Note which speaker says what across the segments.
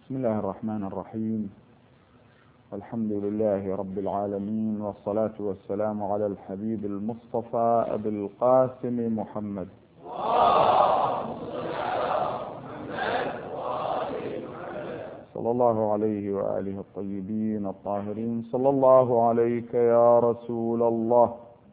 Speaker 1: بسم الله الرحمن الرحيم. الحمد لله رب العالمين، والصلاة والسلام على الحبيب المصطفى أبي القاسم محمد صلى الله عليه وآله الطيبين الطاهرين. صلى الله عليك يا رسول الله،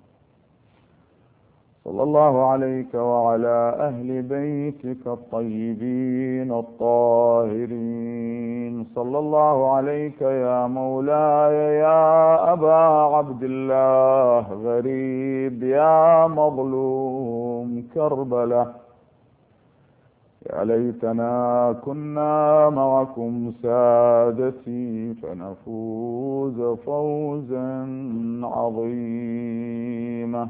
Speaker 1: صلى الله عليك وعلى أهل بيتك الطيبين الطاهرين. صلى الله عليك يا مولاي يا أبا عبد الله، غريب يا مظلوم كربلة، يا ليتنا كنا معكم سادتي فنفوز فوزا عظيما.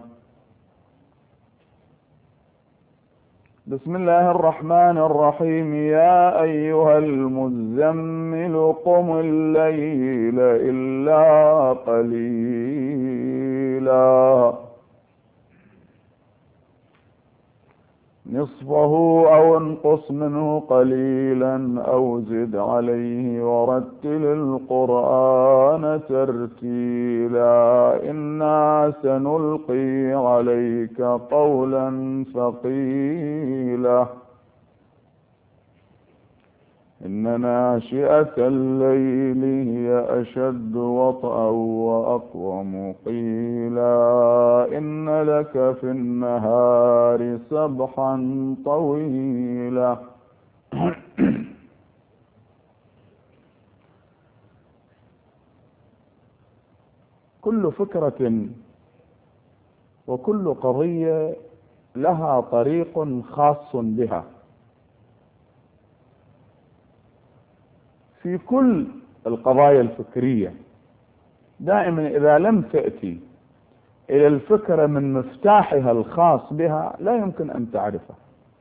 Speaker 1: بسم الله الرحمن الرحيم. يا أيها المزمل قم الليل إلا قليلا، نصفه أو انقص منه قليلا أو زد عليه ورتل القرآن ترتيلا. إنا سنلقي عليك قولا ثقيلا. إن ناشئة الليل هي أشد وطئا وأقوم قيلا. إن لك في النهار سبحا طويلا. كل فكرة وكل قضية لها طريق خاص بها. في كل القضايا الفكرية دائما إذا لم تأتي إلى الفكرة من مفتاحها الخاص بها لا يمكن أن تعرفها.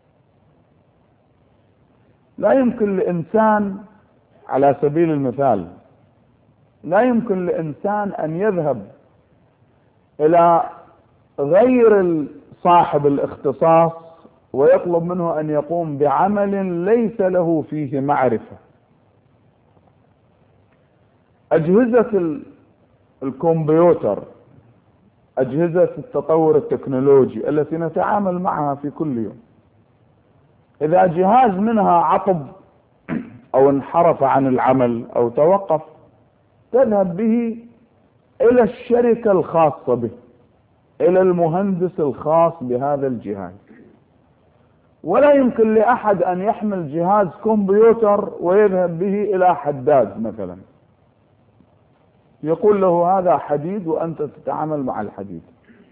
Speaker 1: لا يمكن لإنسان، على سبيل المثال، لا يمكن لإنسان أن يذهب إلى غير صاحب الاختصاص ويطلب منه أن يقوم بعمل ليس له فيه معرفة. أجهزة الكمبيوتر، أجهزة التطور التكنولوجي التي نتعامل معها في كل يوم، إذا جهاز منها عطب أو انحرف عن العمل أو توقف تذهب به إلى الشركة الخاصة به، إلى المهندس الخاص بهذا الجهاز. ولا يمكن لأحد أن يحمل جهاز كمبيوتر ويذهب به إلى حداد مثلا يقول له هذا حديد وأنت تتعامل مع الحديد.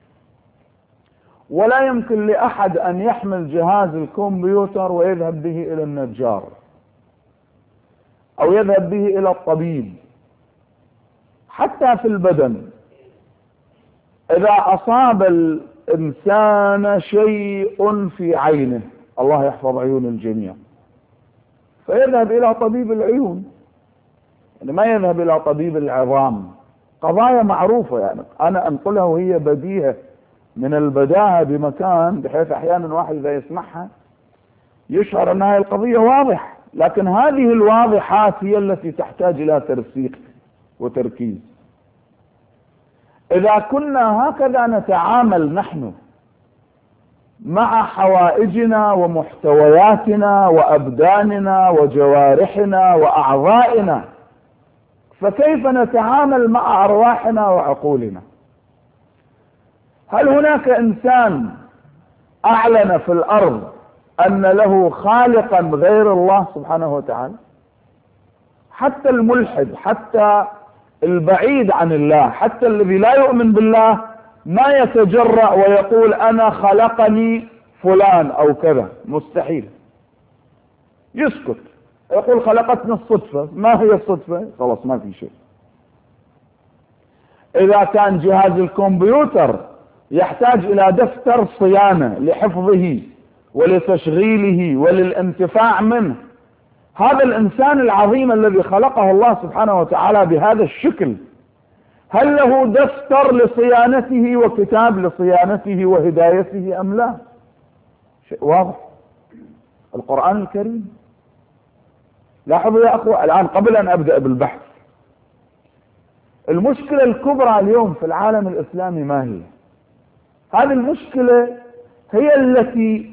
Speaker 1: ولا يمكن لأحد أن يحمل جهاز الكمبيوتر ويذهب به إلى النجار أو يذهب به إلى الطبيب. حتى في البدن إذا أصاب الإنسان شيء في عينه، الله يحفظ عيون الجميع، فيذهب إلى طبيب العيون، يعني ما يذهب إلى طبيب العظام. قضايا معروفة، يعني أنا أنقلها وهي بديهة من البداهة بمكان، بحيث أحيانا واحد إذا يسمعها يشعر أن هذه القضية واضحة، لكن هذه الواضحات هي التي تحتاج إلى ترسيخ وتركيز. إذا كنا هكذا نتعامل نحن مع حوائجنا ومحتوياتنا وأبداننا وجوارحنا وأعضائنا، فكيف نتعامل مع أرواحنا وعقولنا؟ هل هناك إنسان أعلن في الأرض أن له خالقا غير الله سبحانه وتعالى؟ حتى الملحد، حتى البعيد عن الله، حتى الذي لا يؤمن بالله ما يتجرأ ويقول أنا خلقني فلان أو كذا، مستحيل. يسكت، يقول خلقتنا الصدفة. ما هي الصدفة؟ خلاص ما في شيء. إذا كان جهاز الكمبيوتر يحتاج إلى دفتر صيانة لحفظه ولتشغيله وللانتفاع منه، هذا الإنسان العظيم الذي خلقه الله سبحانه وتعالى بهذا الشكل، هل له دفتر لصيانته وكتاب لصيانته وهدايته أم لا؟ شيء واضح. القرآن الكريم لاحظوا يا أخوة الآن قبل أن أبدأ بالبحث، المشكلة الكبرى اليوم في العالم الإسلامي ما هي؟ هذه المشكلة هي التي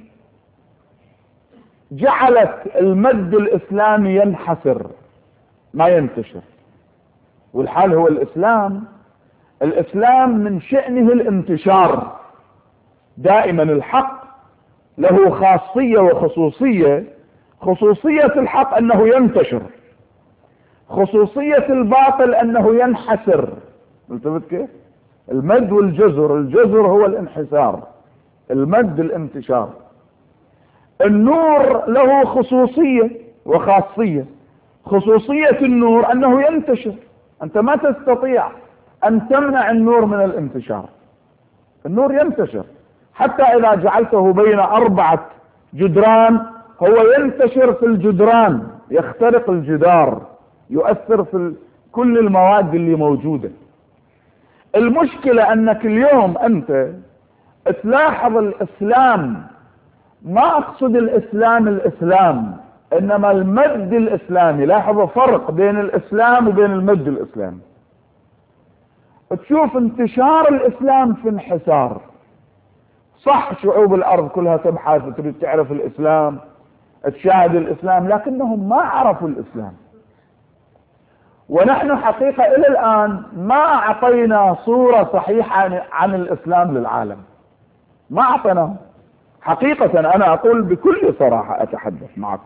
Speaker 1: جعلت المد الإسلامي ينحسر ما ينتشر. والحال هو الإسلام من شأنه الانتشار دائما. الحق له خاصية وخصوصية. خصوصية الحق أنه ينتشر، خصوصية الباطل أنه ينحسر. التفت كيف؟ المد والجزر، الجزر هو الانحسار، المد الانتشار. النور له خصوصية وخاصية. خصوصية النور أنه ينتشر، أنت ما تستطيع أن تمنع النور من الانتشار. النور ينتشر حتى إذا جعلته بين 4 جدران هو ينتشر في الجدران، يخترق الجدار، يؤثر في كل المواد اللي موجودة. المشكلة أنك اليوم أنت تلاحظ الإسلام، ما أقصد الإسلام إنما المد الإسلامي. لاحظوا فرق بين الإسلام وبين المد الإسلامي. تشوف انتشار الإسلام في انحسار. صح شعوب الأرض كلها تبحث وتريد تعرف الإسلام، تشاهد الإسلام، لكنهم ما عرفوا الإسلام. ونحن حقيقة إلى الآن ما أعطينا صورة صحيحة عن الإسلام للعالم، ما أعطيناه حقيقة. أنا أقول بكل صراحة، أتحدث معكم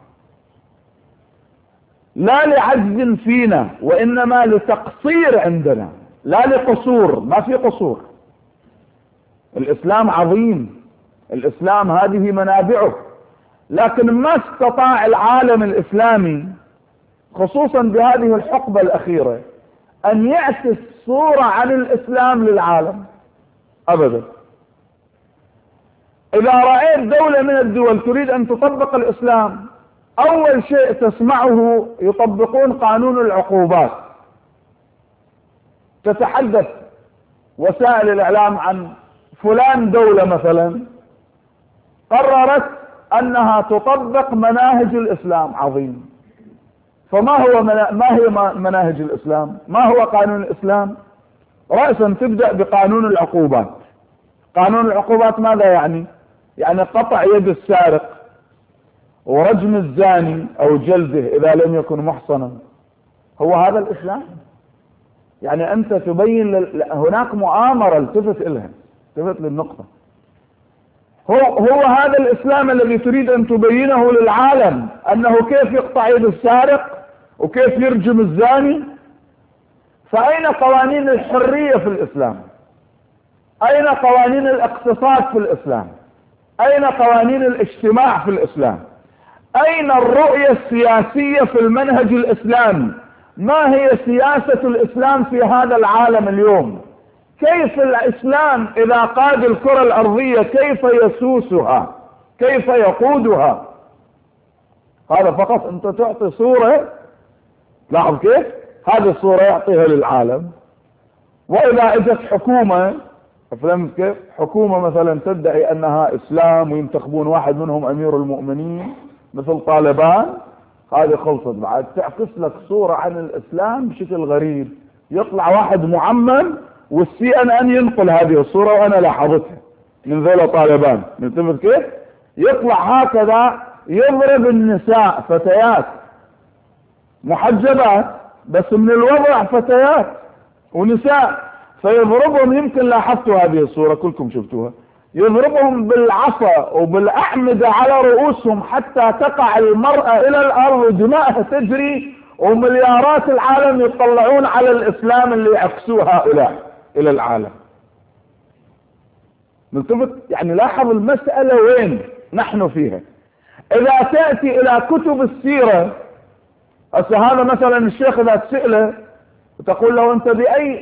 Speaker 1: لا لعجز فينا وإنما لتقصير عندنا، لا لقصور. ما في قصور. الإسلام عظيم، الإسلام هذه منابعه، لكن ما استطاع العالم الإسلامي خصوصا بهذه الحقبة الأخيرة أن يعكس صورة عن الإسلام للعالم أبدا. إذا رأيت دولة من الدول تريد أن تطبق الإسلام، أول شيء تسمعه يطبقون قانون العقوبات. تتحدث وسائل الإعلام عن فلان دولة مثلا قررت أنها تطبق مناهج الإسلام. عظيم. فما هي مناهج الإسلام؟ ما هو قانون الإسلام؟ رأسا تبدأ بقانون العقوبات. قانون العقوبات ماذا يعني؟ يعني قطع يد السارق ورجم الزاني أو جلده إذا لم يكن محصنا. هو هذا الإسلام؟ يعني أنت تبين هناك مؤامرة، التفت إلها، التفت للنقطة. هو هذا الإسلام الذي تريد أن تبينه للعالم، أنه كيف يقطع يد السارق وكيف يرجم الزاني. فأين قوانين الحرية في الإسلام؟ أين قوانين الاقتصاد في الإسلام؟ أين قوانين الاجتماع في الإسلام؟ أين الرؤية السياسية في المنهج الإسلامي؟ ما هي سياسة الإسلام في هذا العالم اليوم؟ كيف الإسلام إذا قاد الكرة الأرضية كيف يسوسها؟ كيف يقودها؟ هذا فقط أنت تعطي صورة. لاحظ كيف هذه الصورة يعطيها للعالم. وإذا اجت حكومة، فهمت كيف؟ حكومة مثلا تدعي أنها إسلام وينتخبون واحد منهم أمير المؤمنين مثل طالبان، هذه خلصت بعد. تعكس لك صورة عن الإسلام بشكل غريب. يطلع واحد معمم والCNN ينقل هذه الصورة وأنا لاحظتها من ذولا طالبان. فهمت كيف؟ يطلع هكذا يضرب النساء، فتيات محجبات بس من الوضع فتيات ونساء، فيضربهم. يمكن لاحظتوا هذه الصورة، كلكم شفتوها. يضربهم بالعصا وبالأعمدة على رؤوسهم حتى تقع المرأة إلى الأرض ودماءها تجري، ومليارات العالم يطلعون على الإسلام اللي يعكسوه هؤلاء إلى العالم. نلتفت يعني، لاحظ المسألة وين نحن فيها. إذا تأتي إلى كتب السيرة، هذا مثلا الشيخ إذا تسأله وتقول له أنت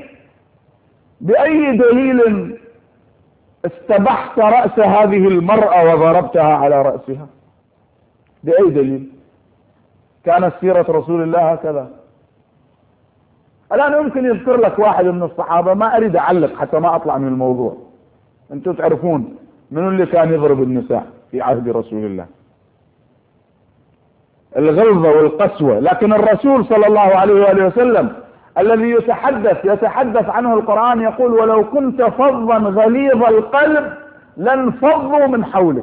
Speaker 1: بأي دليل استبحت رأس هذه المرأة وضربتها على رأسها؟ بأي دليل؟ كانت سيرة رسول الله هكذا؟ الآن يمكن يذكر لك واحد من الصحابة، ما أريد أعلق حتى ما أطلع من الموضوع. أنتم تعرفون من اللي كان يضرب النساء في عهد رسول الله. الغلظة والقسوة. لكن الرسول صلى الله عليه وآله وسلم الذي يتحدث عنه القرآن يقول: ولو كنت فظا غليظ القلب لانفضوا من حولك.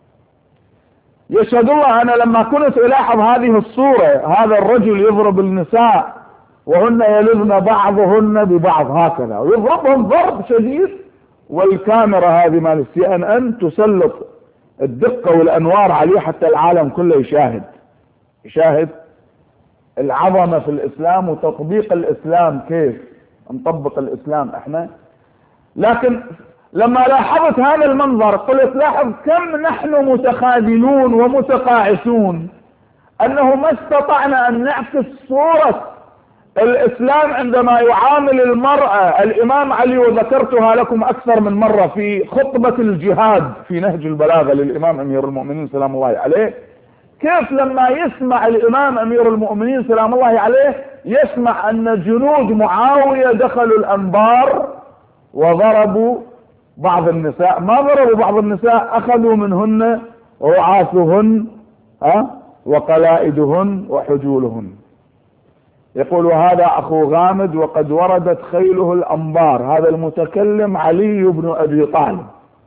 Speaker 1: يشهد الله أنا لما كنت ألاحظ هذه الصورة، هذا الرجل يضرب النساء وهن يلذن بعضهن ببعض هكذا ويضربهم ضرب شديد، والكاميرا هذه مال CNN تسلط الدقة والأنوار عليه حتى العالم كله يشاهد العظمة في الإسلام وتطبيق الإسلام، كيف نطبق الإسلام احنا. لكن لما لاحظت هذا المنظر قلت لاحظ كم نحن متخاذلون ومتقاعسون، أنه ما استطعنا أن نعكس صورة الإسلام عندما يعامل المرأة. الإمام علي، وذكرتها لكم أكثر من مرة في خطبة الجهاد في نهج البلاغة للإمام أمير المؤمنين سلام الله عليه، كيف لما يسمع الإمام أمير المؤمنين سلام الله عليه يسمع أن جنود معاوية دخلوا الأنبار وضربوا بعض النساء. ما ضربوا بعض النساء، أخذوا منهن رعاثهن وقلائدهن وحجولهن. يقول: وهذا أخو غامد وقد وردت خيله الأنبار. هذا المتكلم علي بن أبي طالب.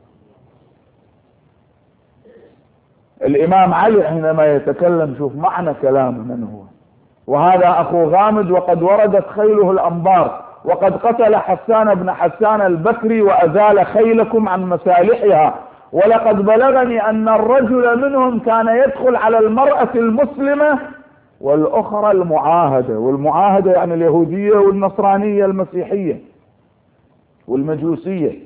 Speaker 1: الإمام علي حينما يتكلم شوف معنى كلامه من هو. وهذا أخو غامد وقد وردت خيله الأنبار وقد قتل حسان بن حسان البكري وأزال خيلكم عن مسالحها، ولقد بلغني أن الرجل منهم كان يدخل على المرأة المسلمة والأخرى المعاهدة، والمعاهدة يعني اليهودية والنصرانية المسيحية والمجوسية،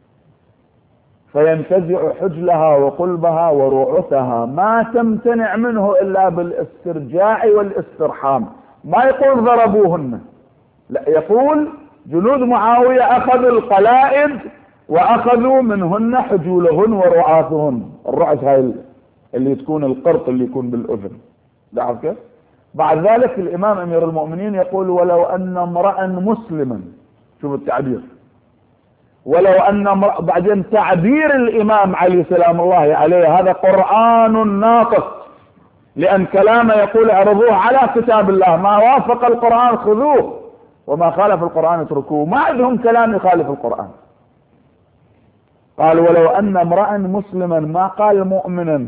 Speaker 1: فينتزع حجلها وقلبها ورعثها، ما تمتنع منه إلا بالاسترجاع والاسترحام. ما يقول ضربوهن، لا، يقول جنود معاوية أخذوا القلائد وأخذوا منهن حجولهن ورعاثهن. الرعث هاي اللي تكون القرط اللي يكون بالأذن، تعرف كيف؟ بعد ذلك الإمام أمير المؤمنين يقول: ولو أن امرأ مسلما، شوف التعبير، ولو أن بعدين تعبير الإمام علي سلام الله عليه هذا قرآن ناطق، لأن كلامه يقول: اعرضوه على كتاب الله، ما وافق القرآن خذوه وما خالف القرآن اتركوه. ما عندهم كلام يخالف القرآن. قال: ولو أن امرأ مسلما، ما قال مؤمنا،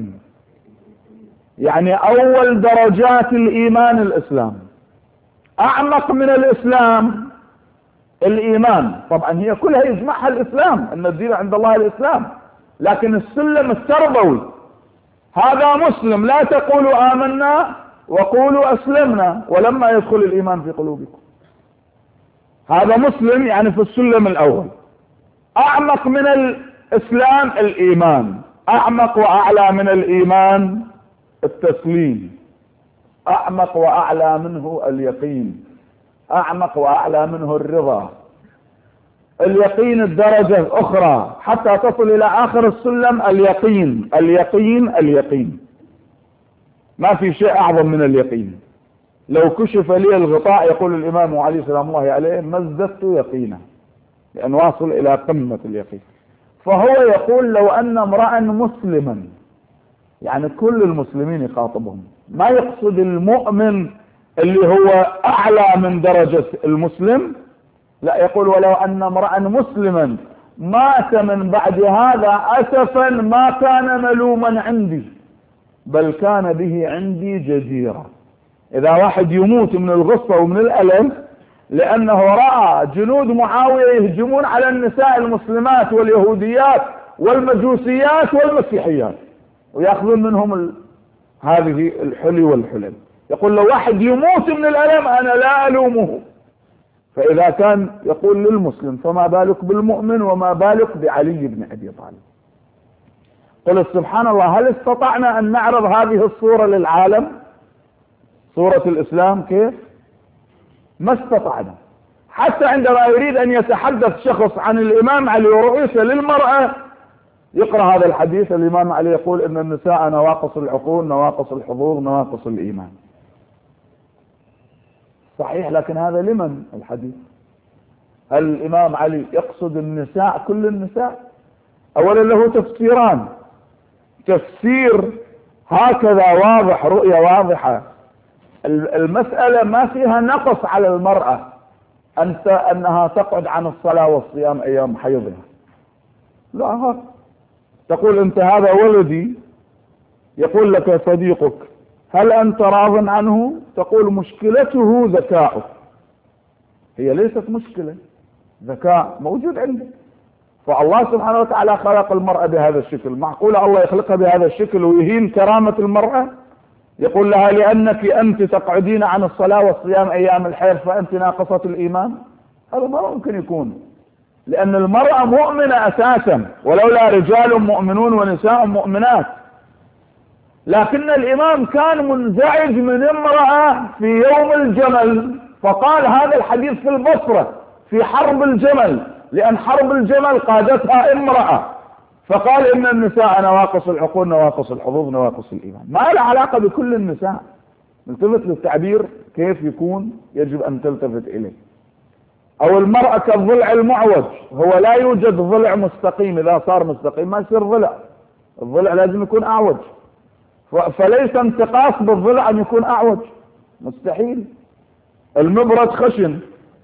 Speaker 1: يعني أول درجات الإيمان الإسلام، أعمق من الإسلام الإيمان. طبعا هي كلها يجمعها الإسلام، أن الدين عند الله الإسلام، لكن السلم التربوي هذا مسلم، لا تقولوا آمنا وقولوا أسلمنا ولما يدخل الإيمان في قلوبكم. هذا مسلم يعني في السلم الأول. أعمق من الإسلام الإيمان، أعمق وأعلى من الإيمان التسليم، أعمق وأعلى منه اليقين، أعمق وأعلى منه الرضا. اليقين الدرجة الأخرى حتى تصل إلى آخر السلم اليقين اليقين اليقين. ما في شيء أعظم من اليقين. لو كشف لي الغطاء، يقول الإمام علي سلام الله عليه، ما ازددت يقينا، لأن واصل إلى قمة اليقين. فهو يقول: لو أن امرأ مسلما، يعني كل المسلمين يخاطبهم، ما يقصد المؤمن اللي هو أعلى من درجة المسلم، لا، يقول: ولو أن امرأ مسلما مات من بعد هذا أسفا ما كان ملوما عندي، بل كان به عندي جديرة. إذا واحد يموت من الغصة ومن الألم لأنه رأى جنود معاوية يهجمون على النساء المسلمات واليهوديات والمجوسيات والمسيحيات ويأخذون منهم هذه الحلي والحلل، يقول: لو واحد يموت من الألم أنا لا ألومه. فإذا كان يقول للمسلم فما بالك بالمؤمن وما بالك بعلي بن أبي طالب. قل سبحان الله، هل استطعنا أن نعرض هذه الصورة للعالم، صورة الإسلام كيف؟ ما استطعنا. حتى عندما يريد أن يتحدث شخص عن الإمام علي ورؤيته للمرأة يقرأ هذا الحديث، الإمام علي يقول: إن النساء نواقص العقول نواقص الحضور نواقص الإيمان. صحيح، لكن هذا لمن الحديث؟ هل الإمام علي يقصد النساء كل النساء؟ أولا له تفسيران. تفسير هكذا واضح، رؤية واضحة. المسألة ما فيها نقص على المرأة أنها تقعد عن الصلاة والصيام أيام حيضها. لا، تقول أنت هذا ولدي، يقول لك صديقك هل أنت راض عنه؟ تقول مشكلته ذكاؤه. هي ليست مشكلة، ذكاء موجود عنده. فالله سبحانه وتعالى خلق المرأة بهذا الشكل. معقولة الله يخلقها بهذا الشكل ويهين كرامة المرأة؟ يقول لها لأنك أنت تقعدين عن الصلاة والصيام أيام الحيض فأنت ناقصة الإيمان؟ هذا ما ممكن يكون، لأن المرأة مؤمنة أساسا، ولولا رجال مؤمنون ونساء مؤمنات. لكن الإمام كان منزعج من امرأة في يوم الجمل، فقال هذا الحديث في البصرة في حرب الجمل، لأن حرب الجمل قادتها امرأة، فقال إن النساء نواقص العقول نواقص الحظوظ نواقص الإيمان. ما له علاقة بكل النساء. التفت للتعبير كيف يكون، يجب أن تلتفت إليه. أو المرأة كالضلع المعوج، هو لا يوجد ضلع مستقيم، إذا صار مستقيم ما يصير ضلع، الضلع لازم يكون أعوج، فليس انتقاص بالضلع أن يكون أعوج، مستحيل. المبرد خشن،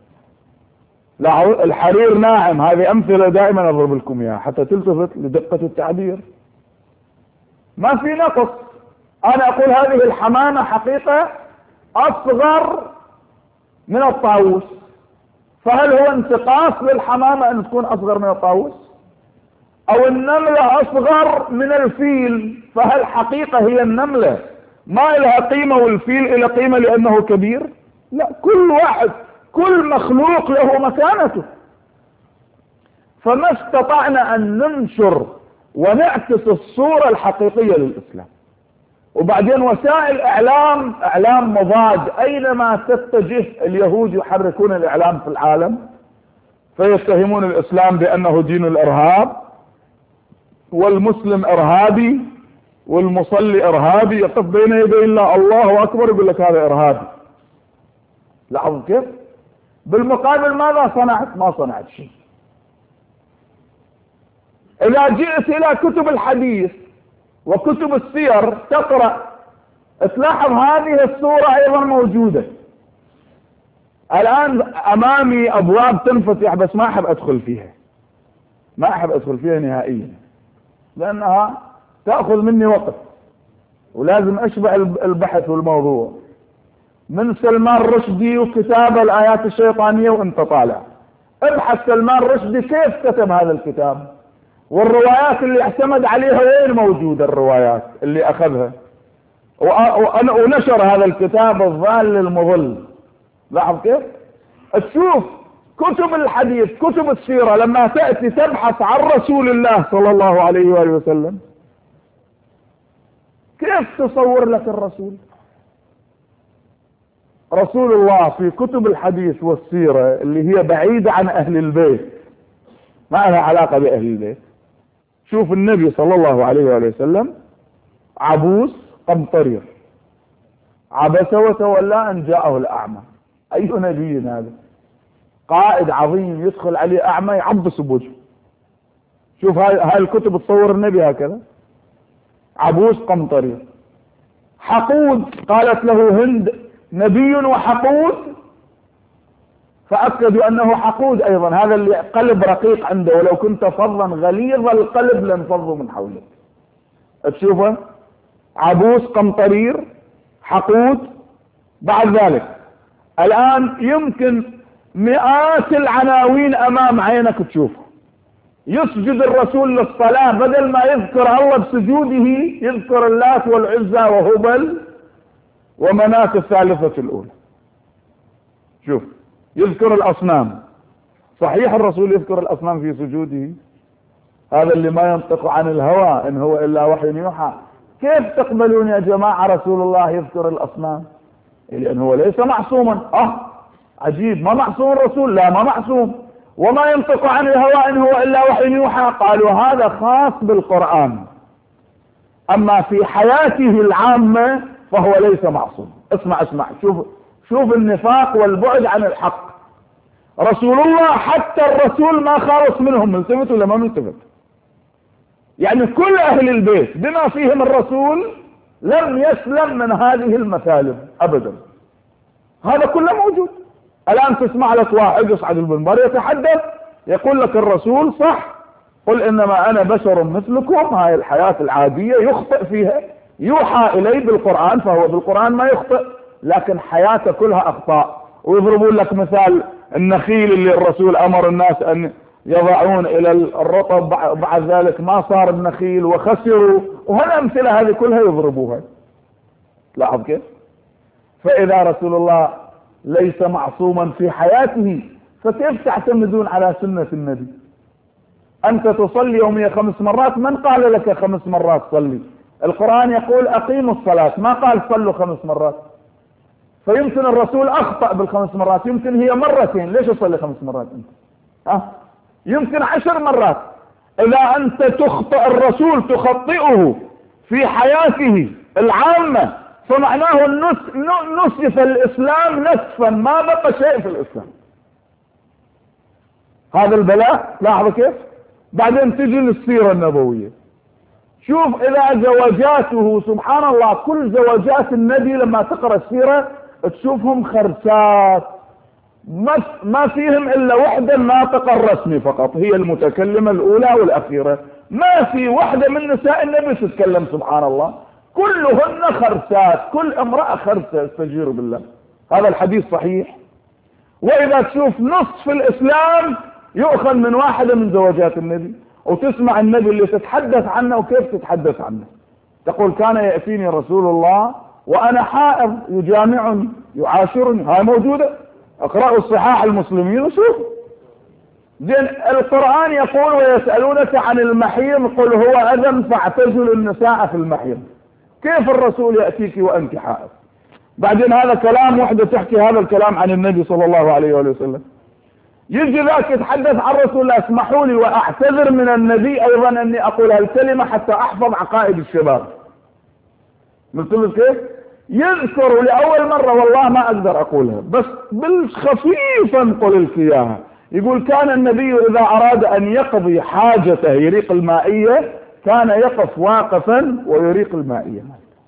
Speaker 1: الحرير ناعم. هذه أمثلة دائما أضرب لكم إياها حتى تلتفت لدقة التعبير. ما في نقص. أنا أقول هذه الحمامة حقيقة أصغر من الطاووس، فهل هو انتقاص للحمامة أن تكون أصغر من الطاووس؟ أو النملة أصغر من الفيل، فهل حقيقة هي النملة ما لها قيمة والفيل إلى قيمة لأنه كبير؟ لا، كل واحد كل مخلوق له مكانته. فما استطعنا أن ننشر ونعكس الصورة الحقيقية للإسلام. وبعدين وسائل إعلام مضاد، أينما تتجه اليهود يحركون الإعلام في العالم، فيتهمون الإسلام بأنه دين الإرهاب، والمسلم إرهابي، والمصلي إرهابي، يقف بين يدي الله أكبر يقول لك هذا إرهابي. لاحظوا كيف؟ بالمقابل ماذا صنعت؟ ما صنعت شيء. إذا جئت إلى كتب الحديث وكتب السير تقرأ تلاحظ هذه الصورة أيضا موجودة. الآن أمامي أبواب تنفتح بس ما أحب أدخل فيها، ما أحب أدخل فيها نهائيا، لأنها تأخذ مني وقت ولازم أشبع البحث والموضوع. من سلمان رشدي وكتاب الآيات الشيطانية وانت طالع ابحث سلمان رشدي كيف كتب هذا الكتاب، والروايات اللي اعتمد عليها وين موجودة، الروايات اللي أخذها ونشر هذا الكتاب الضال المضل. لاحظ كيف؟ تشوف كتب الحديث كتب السيرة لما تأتي تبحث عن رسول الله صلى الله عليه وآله وسلم كيف تصور لك الرسول؟ رسول الله في كتب الحديث والسيرة اللي هي بعيدة عن أهل البيت، ما لها علاقة بأهل البيت. شوف النبي صلى الله عليه وآله وسلم عبوس قمطرير، عبس وتولى أن جاءه الأعمى. أي نبي هذا؟ قائد عظيم يدخل عليه أعمى يعبس بوجهه. شوف هاي الكتب تصور النبي هكذا، عبوس قمطرير. حقود، قالت له هند نبي وحقود، فأكدوا أنه حقود أيضا، هذا اللي قلب رقيق عنده، ولو كنت فظا غليظ القلب لانفضوا من حولك. تشوفه عبوس قمطرير حقود. بعد ذلك الآن يمكن مئات العناوين أمام عينك تشوفه. يسجد الرسول للصلاة، بدل ما يذكر الله بسجوده يذكر اللات والعزى وهبل ومناة الثالثة الأولى. شوف يذكر الأصنام. صحيح الرسول يذكر الأصنام في سجوده، هذا اللي ما ينطق عن الهوى إن هو إلا وحي يوحى. كيف تقبلون يا جماعة رسول الله يذكر الأصنام؟ لأن هو ليس معصوما. عجيب، ما معصوم الرسول؟ لا ما معصوم. وما ينطق عن الهوى إن هو إلا وحي يوحى. قالوا هذا خاص بالقرآن، أما في حياته العامة فهو ليس معصوم. اسمع شوف النفاق والبعد عن الحق. رسول الله حتى الرسول ما خالص منهم. ملتفت ولا ما ملتفت؟ يعني كل أهل البيت بما فيهم الرسول لم يسلم من هذه المثالب أبدا. هذا كله موجود. الآن تسمع لك واحد يصعد المنبر يتحدث يقول لك الرسول صح، قل إنما أنا بشر مثلكم، هاي الحياة العادية يخطئ فيها، يوحى إليه بالقرآن فهو بالقرآن ما يخطئ، لكن حياته كلها أخطاء. ويضربون لك مثال النخيل اللي الرسول أمر الناس أن يضعون إلى الرطب، بعد ذلك ما صار النخيل وخسروا، وهالأمثلة هذه كلها يضربوها. لاحظ كيف؟ فإذا رسول الله ليس معصوما في حياته فكيف تعتمدون على سنة النبي؟ أنت تصلي يوميا 5 مرات، من قال لك 5 مرات صلي؟ القرآن يقول أقيموا الصلاة، ما قال صلوا 5 مرات. فيمكن الرسول أخطأ بال5 مرات، يمكن هي مرتين، ليش أصلي 5 مرات أنت؟ يمكن 10 مرات. إذا أنت تخطئ الرسول تخطئه في حياته العامة فمعناه نسف الإسلام نسفا، ما بقى شيء في الإسلام. هذا البلاء. لاحظ كيف؟ بعدين تجي للسيرة النبوية، شوف إذا زوجاته سبحان الله كل زوجات النبي لما تقرأ السيرة تشوفهم خرسات، ما فيهم إلا وحدة الناطقة الرسمي فقط، هي المتكلمة الأولى والأخيرة، ما في وحدة من نساء النبي تتكلم سبحان الله، كلهن خرسات، كل امرأة خرسة استجير بالله. هذا الحديث صحيح. وإذا تشوف نصف الإسلام يؤخذ من واحدة من زوجات النبي، وتسمع النبي اللي تتحدث عنه وكيف تتحدث عنه. تقول كان يأتيني رسول الله وأنا حائض يجامعني يعاشرني، هاي موجودة، اقرأوا الصحاح المسلمين وشوفوا. زين القرآن يقول ويسألونك عن المحيض قل هو أذى فاعتزلوا النساء في المحيض، كيف الرسول يأتيك وأنت حائض؟ بعدين هذا كلام وحدة تحكي هذا الكلام عن النبي صلى الله عليه وآله وسلم. يجي ذاك يتحدث عن رسول الله، اسمحوا لي وأعتذر من النبي أيضا أني أقول هالكلمة حتى أحفظ عقائد الشباب. مثل كيف؟ يذكر لأول مرة والله ما أقدر أقولها بس بالخفيف أنقل لك إياها. يقول كان النبي إذا أراد أن يقضي حاجته يريق المائية كان يقف واقفا ويريق المائية.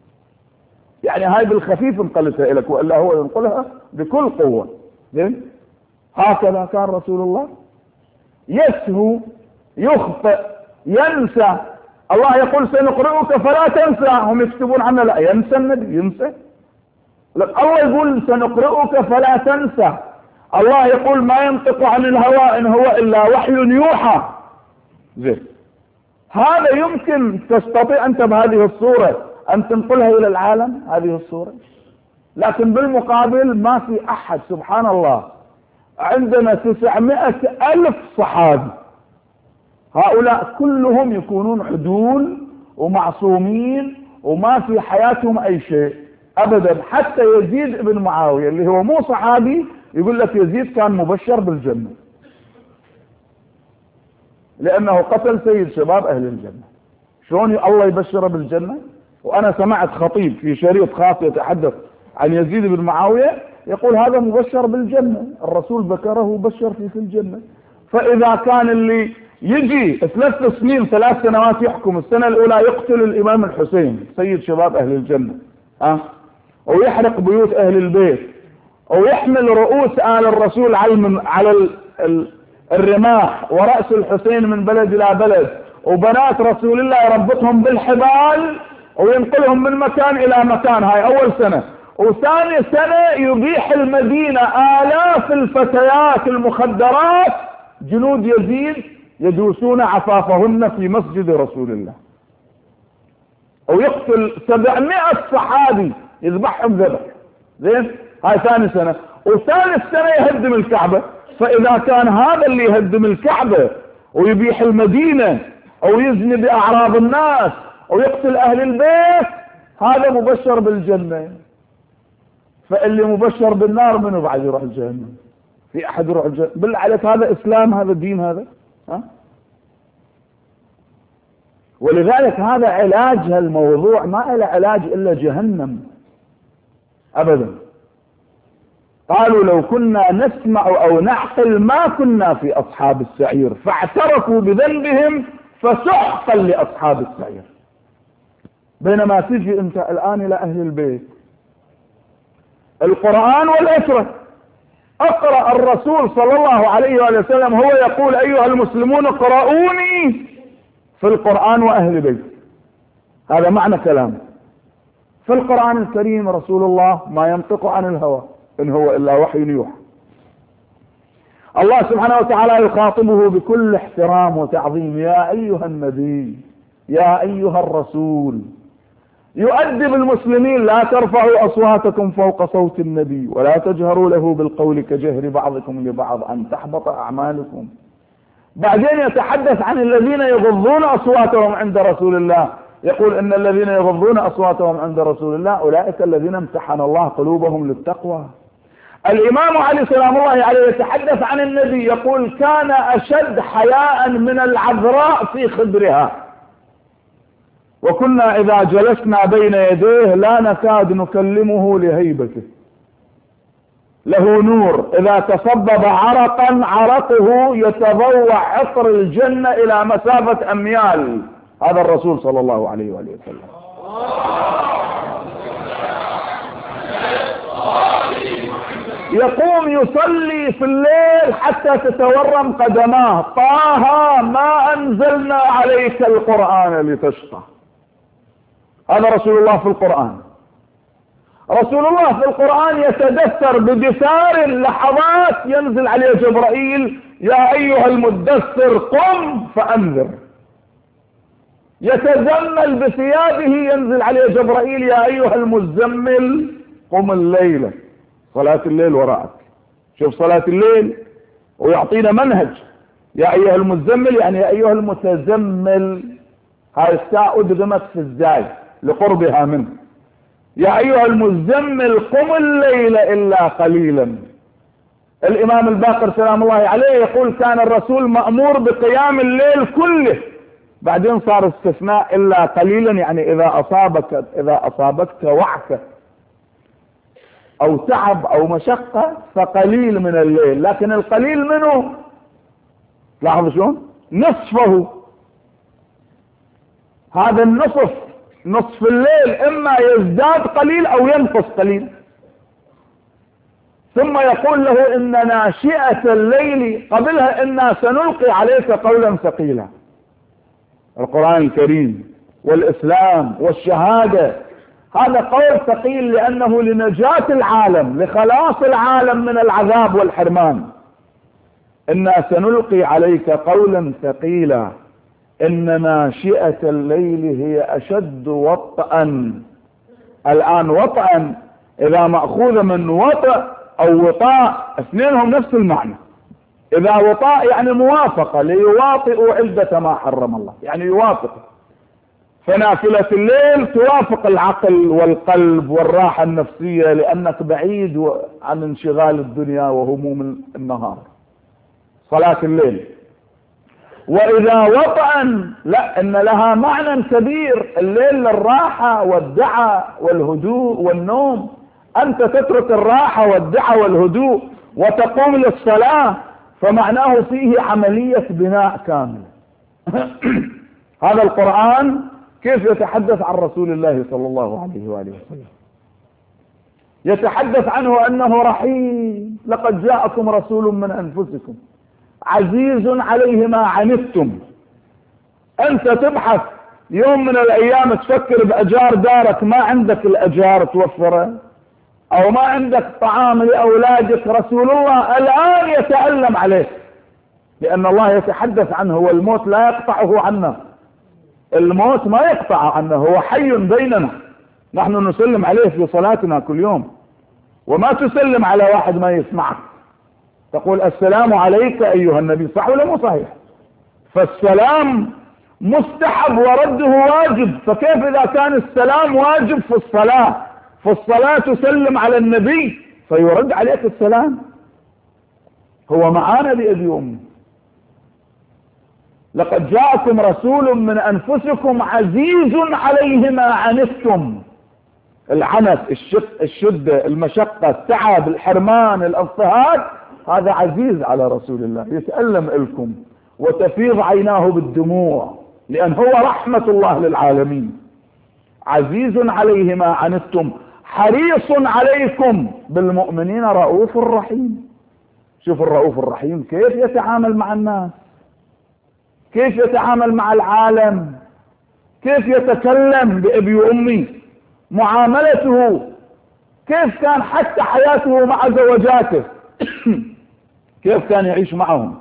Speaker 1: يعني هاي بالخفيف انقلتها لك، وإلا هو ينقلها بكل قوة. زين؟ هكذا كان رسول الله يسهو يخطئ ينسى. الله يقول سنقرئك فلا تنسى، هم يكتبون عنه لا ينسى النبي، ينسى؟ الله يقول سنقرئك فلا تنسى. الله يقول ما ينطق عن الهوى إن هو إلا وحي يوحى. زين، هذا يمكن تستطيع أنت بهذه الصورة أن تنقلها إلى العالم هذه الصورة، لكن بالمقابل ما في أحد. سبحان الله، عندنا 900,000 صحابي، هؤلاء كلهم يكونون عدول ومعصومين وما في حياتهم أي شيء أبدا. حتى يزيد بن معاوية اللي هو مو صحابي يقول لك يزيد كان مبشر بالجنة لأنه قتل سيد شباب أهل الجنة. شلون الله يبشر بالجنة؟ وأنا سمعت خطيب في شريط خاص يتحدث عن يزيد بن معاوية يقول هذا مبشر بالجنة، الرسول ذكره وبشر فيه في الجنة. فإذا كان اللي يجي 3 سنين 3 سنوات يحكم، السنة الأولى يقتل الإمام الحسين سيد شباب أهل الجنة، ويحرق بيوت أهل البيت، ويحمل رؤوس آل الرسول على الرماح، ورأس الحسين من بلد إلى بلد، وبنات رسول الله يربطهم بالحبال وينقلهم من مكان إلى مكان. هاي أول سنة. وثاني سنة يبيح المدينة آلاف الفتيات المخدرات، جنود يزيد يدوسون عفافهن في مسجد رسول الله، ويقتل 700 صحابي يذبحهم ذبح. زين، هاي ثاني سنة. وثالث سنة يهدم الكعبة. فإذا كان هذا اللي يهدم الكعبة ويبيح المدينة أو يزني بأعراض الناس ويقتل أهل البيت هذا مبشر بالجنة، فاللي مبشر بالنار منه بعد يروح الجهنم؟ في أحد يروح الجهنم؟ بالله عليك هذا إسلام؟ هذا دين؟ هذا ولذلك هذا علاج هالموضوع ما له علاج إلا جهنم أبدا. قالوا لو كنا نسمع أو نعقل ما كنا في أصحاب السعير فاعترفوا بذنبهم فسحقا لأصحاب السعير. بينما تجي انت الان الى اهل البيت، القرآن والأسرة، اقرأ الرسول صلى الله عليه وآله وسلم هو يقول ايها المسلمون اقرؤوني في القرآن واهل بيت، هذا معنى كلامه. في القرآن الكريم رسول الله ما ينطق عن الهوى ان هو الا وحي يوحى. الله سبحانه وتعالى يخاطبه بكل احترام وتعظيم، يا ايها النبي، يا ايها الرسول، يؤدب المسلمين، لا ترفعوا اصواتكم فوق صوت النبي ولا تجهروا له بالقول كجهر بعضكم لبعض ان تحبط اعمالكم. بعدين يتحدث عن الذين يغضون اصواتهم عند رسول الله، يقول ان الذين يغضون اصواتهم عند رسول الله اولئك الذين امتحن الله قلوبهم للتقوى. الامام علي سلام الله عليه يتحدث عن النبي يقول كان اشد حياء من العذراء في خدرها، وكنا اذا جلسنا بين يديه لا نكاد نكلمه لهيبته، له نور اذا تصبب عرقا عرقه يتضوع عطر الجنة الى مسافة اميال. هذا الرسول صلى الله عليه وآله وسلم. يقوم يصلي في الليل حتى تتورم قدماه، طه ما انزلنا عليك القرآن لتشقى. هذا رسول الله في القرآن. رسول الله في القرآن يتدثر بدثار لحظات ينزل عليه جبرائيل يا ايها المدثر قم فانذر، يتزمل بثيابه ينزل عليه جبرائيل يا ايها المزمل قم الليلة، صلاة الليل وراءك. شوف صلاة الليل ويعطينا منهج، يا ايها المزمل يعني يا ايها المتزمل، هاي الساء ادغمت في الزاي لقربها منه، يا ايها المزمل قم الليل الا قليلا. الامام الباقر سلام الله عليه يقول كان الرسول مأمور بقيام الليل كله، بعدين صار استثناء الا قليلا، يعني اذا اصابتك وعكة او تعب او مشقة فقليل من الليل، لكن القليل منه لاحظوا شلون نصفه. هذا النصف، نصف الليل اما يزداد قليل او ينقص قليل. ثم يقول له ان ناشئة الليل، قبلها انا سنلقي عليك قولا ثقيلا. القرآن الكريم والاسلام والشهادة هذا قول ثقيل لانه لنجاة العالم، لخلاص العالم من العذاب والحرمان. انا سنلقي عليك قولا ثقيلا ان ناشئة الليل هي اشد وطئا. الان وطئا اذا مأخوذ من وطئ او وطاء اثنينهم نفس المعنى. اذا وطاء يعني موافقة، ليواطئوا عدة ما حرم الله، يعني يوافق. فنافلة الليل توافق العقل والقلب والراحة النفسية لانك بعيد عن انشغال الدنيا وهموم النهار، صلاة الليل. واذا وطئا لا، ان لها معنى كبير، الليل للراحة والدعاء والهدوء والنوم، انت تترك الراحة والدعاء والهدوء وتقوم للصلاة، فمعناه فيه عملية بناء كامل. هذا القرآن كيف يتحدث عن رسول الله صلى الله عليه وآله وسلم؟ يتحدث عنه انه رحيم، لقد جاءكم رسول من انفسكم عزيز عليه ما عنتم. انت تبحث يوم من الايام تفكر باجار دارك، ما عندك الاجار توفره او ما عندك طعام لاولادك، رسول الله الان يتألم عليك لان الله يتحدث عنه، والموت لا يقطعه عنا، الموت ما يقطع عنه، هو حي بيننا، نحن نسلم عليه في صلاتنا كل يوم، وما تسلم على واحد ما يسمعك، تقول السلام عليك ايها النبي، صح ولا مو صحيح؟ فالسلام مستحب ورده واجب، فكيف اذا كان السلام واجب في الصلاة، في الصلاة تسلم على النبي فيرد عليك السلام؟ هو معانا بأبي وأمي. لقد جاءكم رسول من انفسكم عزيز عليه ما عنتم، العنت، الشدة، المشقة، التعب، الحرمان، الاضطهاد، هذا عزيز على رسول الله، يتألم لكم وتفيض عيناه بالدموع لأن هو رحمة الله للعالمين. عزيز عليه ما عنتم حريص عليكم بالمؤمنين رؤوف رحيم. شوف الرؤوف الرحيم كيف يتعامل مع الناس، كيف يتعامل مع العالم، كيف يتكلم بأبي وأمي، معاملته كيف كان، حتى حياته مع زوجاته كيف كان يعيش معهم.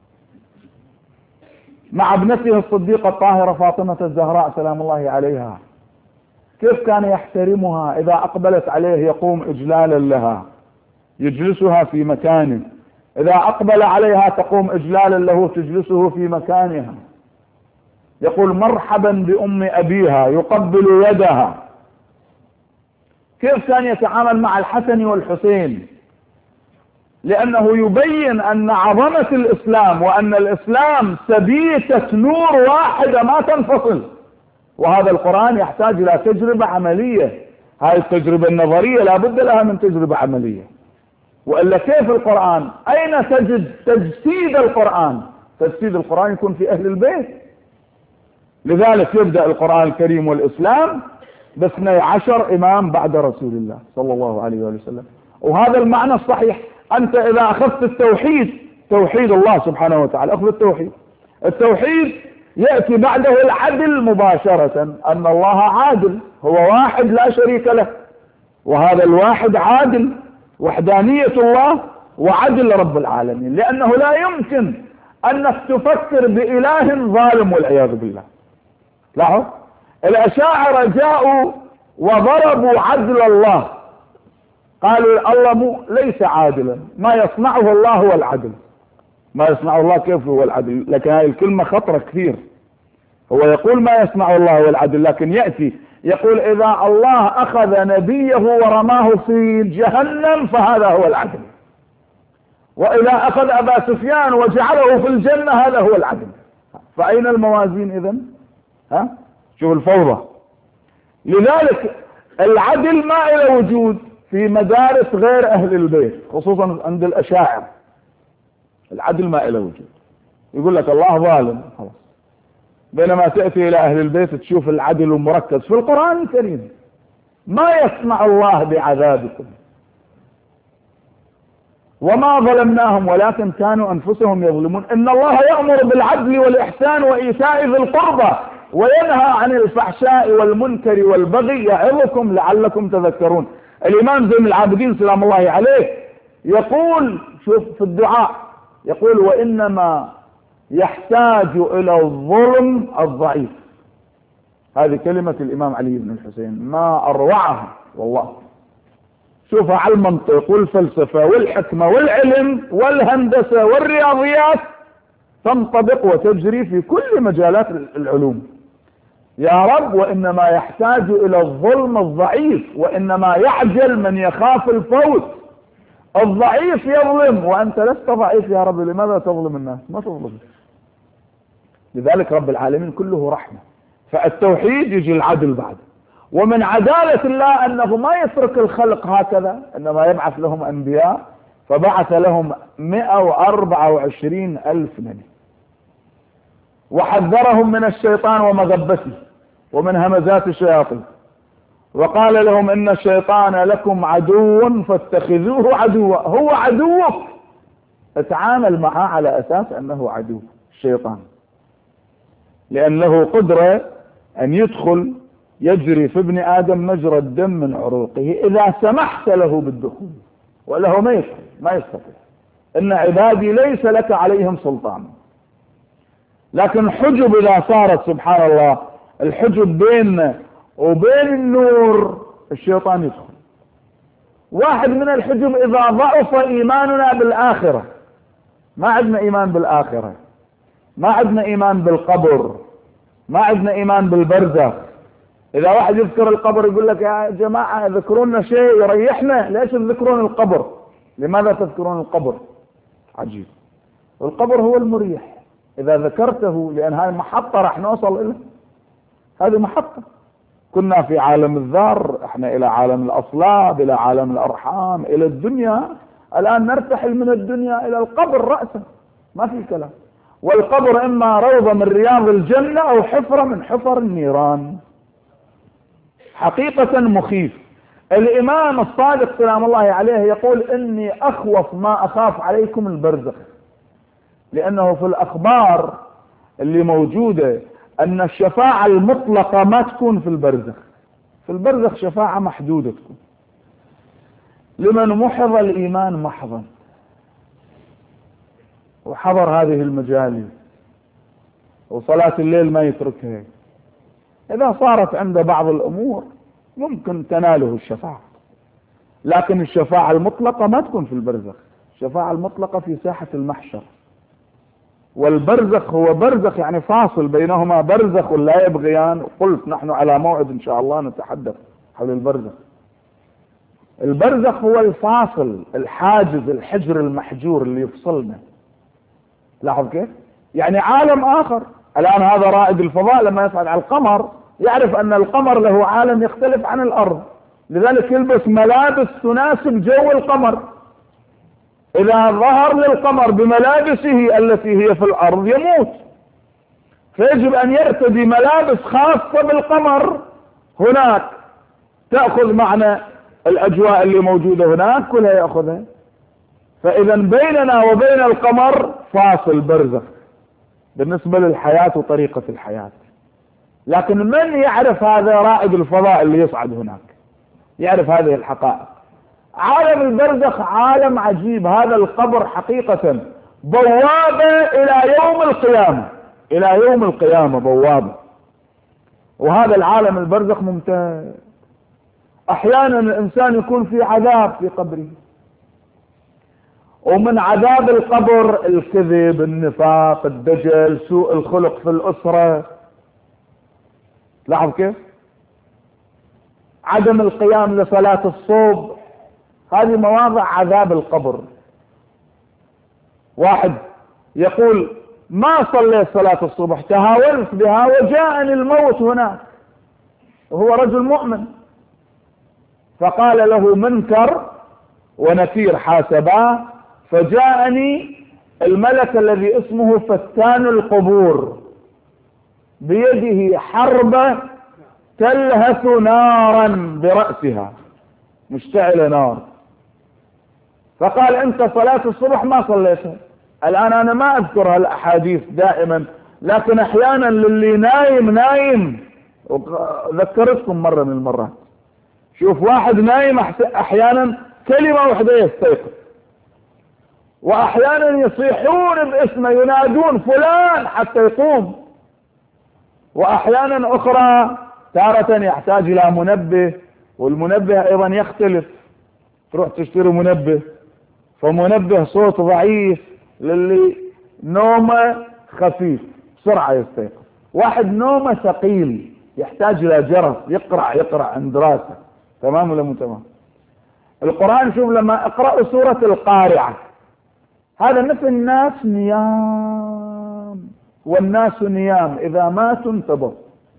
Speaker 1: مع ابنته الصديقة الطاهرة فاطمة الزهراء سلام الله عليها، كيف كان يحترمها، إذا أقبلت عليه يقوم إجلالا لها يجلسها في مكانه، إذا أقبل عليها تقوم إجلالا له تجلسه في مكانها، يقول مرحبا بأم أبيها، يقبل يدها. كيف كان يتعامل مع الحسن والحسين، لأنه يبين أن عظمة الإسلام وأن الإسلام سبيكة نور واحدة ما تنفصل، وهذا القرآن يحتاج إلى تجربة عملية. هذه التجربة النظرية لا بد لها من تجربة عملية، وإلا كيف القرآن؟ أين تجد تجسيد القرآن؟ تجسيد القرآن يكون في أهل البيت. لذلك يبدأ القرآن الكريم والإسلام ب12 إمام بعد رسول الله صلى الله عليه وسلم، وهذا المعنى الصحيح. أنت إذا أخذت التوحيد، توحيد الله سبحانه وتعالى، أخذ التوحيد، التوحيد يأتي بعده العدل مباشرة، أن الله عادل، هو واحد لا شريك له، وهذا الواحد عادل، وحدانية الله وعدل رب العالمين، لأنه لا يمكن أنك تفكر بإله ظالم والعياذ بالله. لاحظ الأشاعرة جاءوا وضربوا عدل الله، قالوا الله ليس عادلا، ما يصنعه الله هو العدل. ما يصنعه الله كيف هو العدل؟ لكن هذه الكلمة خطرة كثير. هو يقول ما يصنعه الله هو العدل، لكن يأتي يقول إذا الله أخذ نبيه ورماه في جهنم فهذا هو العدل، وإذا أخذ أبا سفيان وجعله في الجنة هذا هو العدل. فأين الموازين إذن؟ شوف الفوضى. لذلك العدل ما إلى وجود في مدارس غير أهل البيت، خصوصا عند الأشاعرة. العدل ما إلى وجود، يقول لك الله ظالم خلاص، بينما تأتي إلى أهل البيت تشوف العدل مركز في القرآن الكريم. ما يسمع الله بعذابكم وما ظلمناهم ولكن كانوا أنفسهم يظلمون. إن الله يأمر بالعدل والإحسان وإيتاء ذي القربى وينهى عن الفحشاء والمنكر والبغي يعظكم لعلكم تذكرون. الإمام زين العابدين سلام الله عليه يقول، شوف في الدعاء يقول وإنما يحتاج إلى الظلم الضعيف. هذه كلمة الإمام علي بن الحسين ما أروعها والله. شوفها على المنطق والفلسفة والحكمة والعلم والهندسة والرياضيات تنطبق وتجري في كل مجالات العلوم. يا رب وإنما يحتاج إلى الظلم الضعيف، وإنما يعجل من يخاف الفوت. الضعيف يظلم وأنت لست ضعيف يا رب، لماذا تظلم الناس؟ ما تظلم. لذلك رب العالمين كله رحمة. فالتوحيد يجي العدل بعد، ومن عدالة الله أنه ما يترك الخلق هكذا، إنما يبعث لهم أنبياء، فبعث لهم 124,000 نبي، وحذرهم من الشيطان ومغبته ومن همزات الشياطين، وقال لهم إن الشيطان لكم عدو فاتخذوه عدوا. هو عدوك، اتعامل معه على أساس أنه عدو الشيطان، لأن له قدرة أن يدخل يجري في ابن آدم مجرى الدم من عروقه إذا سمحت له بالدخول، وله ما يستطيع. إن عبادي ليس لك عليهم سلطان. لكن حجب إذا صارت سبحان الله الحجب بيننا وبين النور، الشيطان يدخل. واحد من الحجب إذا ضعف إيماننا بالآخرة، ما عندنا إيمان بالآخرة، ما عندنا إيمان بالقبر، ما عندنا إيمان بالبرزخ. إذا واحد يذكر القبر يقول لك يا جماعة ذكرونا شيء يريحنا، ليش تذكرون القبر؟ لماذا تذكرون القبر؟ عجيب. القبر هو المريح إذا ذكرته، لأن هذه محطة راح نوصل إليه. هذه محطة. كنا في عالم الذر، احنا إلى عالم الأصلاب، إلى عالم الأرحام، إلى الدنيا. الآن نرتحل من الدنيا إلى القبر رأسا، ما في كلام. والقبر إما روضة من رياض الجنة أو حفرة من حفر النيران. حقيقة مخيف. الإمام الصادق سلام الله عليه يقول إني أخوف ما أخاف عليكم البرزخ، لأنه في الأخبار اللي موجودة أن الشفاعة المطلقة ما تكون في البرزخ. في البرزخ شفاعة محدودة تكون لمن محض الإيمان محضا وحضر هذه المجالس وصلاة الليل ما يتركها. إذا صارت عنده بعض الأمور ممكن تناله الشفاعة، لكن الشفاعة المطلقة ما تكون في البرزخ. الشفاعة المطلقة في ساحة المحشر، والبرزخ هو برزخ يعني فاصل بينهما، برزخ لا يبغيان. قلت نحن على موعد إن شاء الله نتحدث حول البرزخ. البرزخ هو الفاصل، الحاجز، الحجر المحجور اللي يفصلنا. لاحظ كيف؟ يعني عالم آخر. الآن هذا رائد الفضاء لما يصعد على القمر يعرف أن القمر له عالم يختلف عن الأرض، لذلك يلبس ملابس تناسب جو القمر. إذا ظهر للقمر بملابسه التي هي في الأرض يموت، فيجب أن يرتدي ملابس خاصة بالقمر هناك تأخذ معنى الأجواء اللي موجودة هناك كلها يأخذها. فإذا بيننا وبين القمر فاصل برزخ بالنسبة للحياة وطريقة الحياة. لكن من يعرف هذا؟ رائد الفضاء اللي يصعد هناك يعرف هذه الحقائق. عالم البرزخ عالم عجيب. هذا القبر حقيقة بوابة إلى يوم القيامة، إلى يوم القيامة بوابة. وهذا العالم البرزخ ممتاز. أحيانا الإنسان يكون في عذاب في قبره، ومن عذاب القبر الكذب، النفاق، الدجل، سوء الخلق في الأسرة. لاحظ كيف؟ عدم القيام لصلاة الصبح، هذه مواضع عذاب القبر. واحد يقول ما صليت صلاة الصبح، تهاونت بها وجاءني الموت هناك، وهو رجل مؤمن، فقال له منكر ونكير حاسباه، فجاءني الملك الذي اسمه فتان القبور بيده حربة تلهث نارا برأسها، مشتعلة نار. فقال انت صلاة الصبح ما صليتها. الآن انا ما اذكر هالاحاديث دائما، لكن احيانا للي نايم ذكرتكم مرة من المرات، شوف واحد نايم احيانا كلمة واحدة يستيقظ، واحيانا يصيحون باسمه ينادون فلان حتى يقوم، واحيانا اخرى تارة يحتاج الى منبه، والمنبه ايضا يختلف، تروح تشتري منبه، فمنبه صوت ضعيف للي نومه خفيف بسرعة يستيقظ. واحد نومه ثقيل يحتاج الى جرس يقرأ عند راسه. تمام ولا مو تمام؟ القرآن شوف لما اقرأوا سورة القارعة، هذا مثل الناس نيام، والناس نيام إذا ماتوا انتبهوا.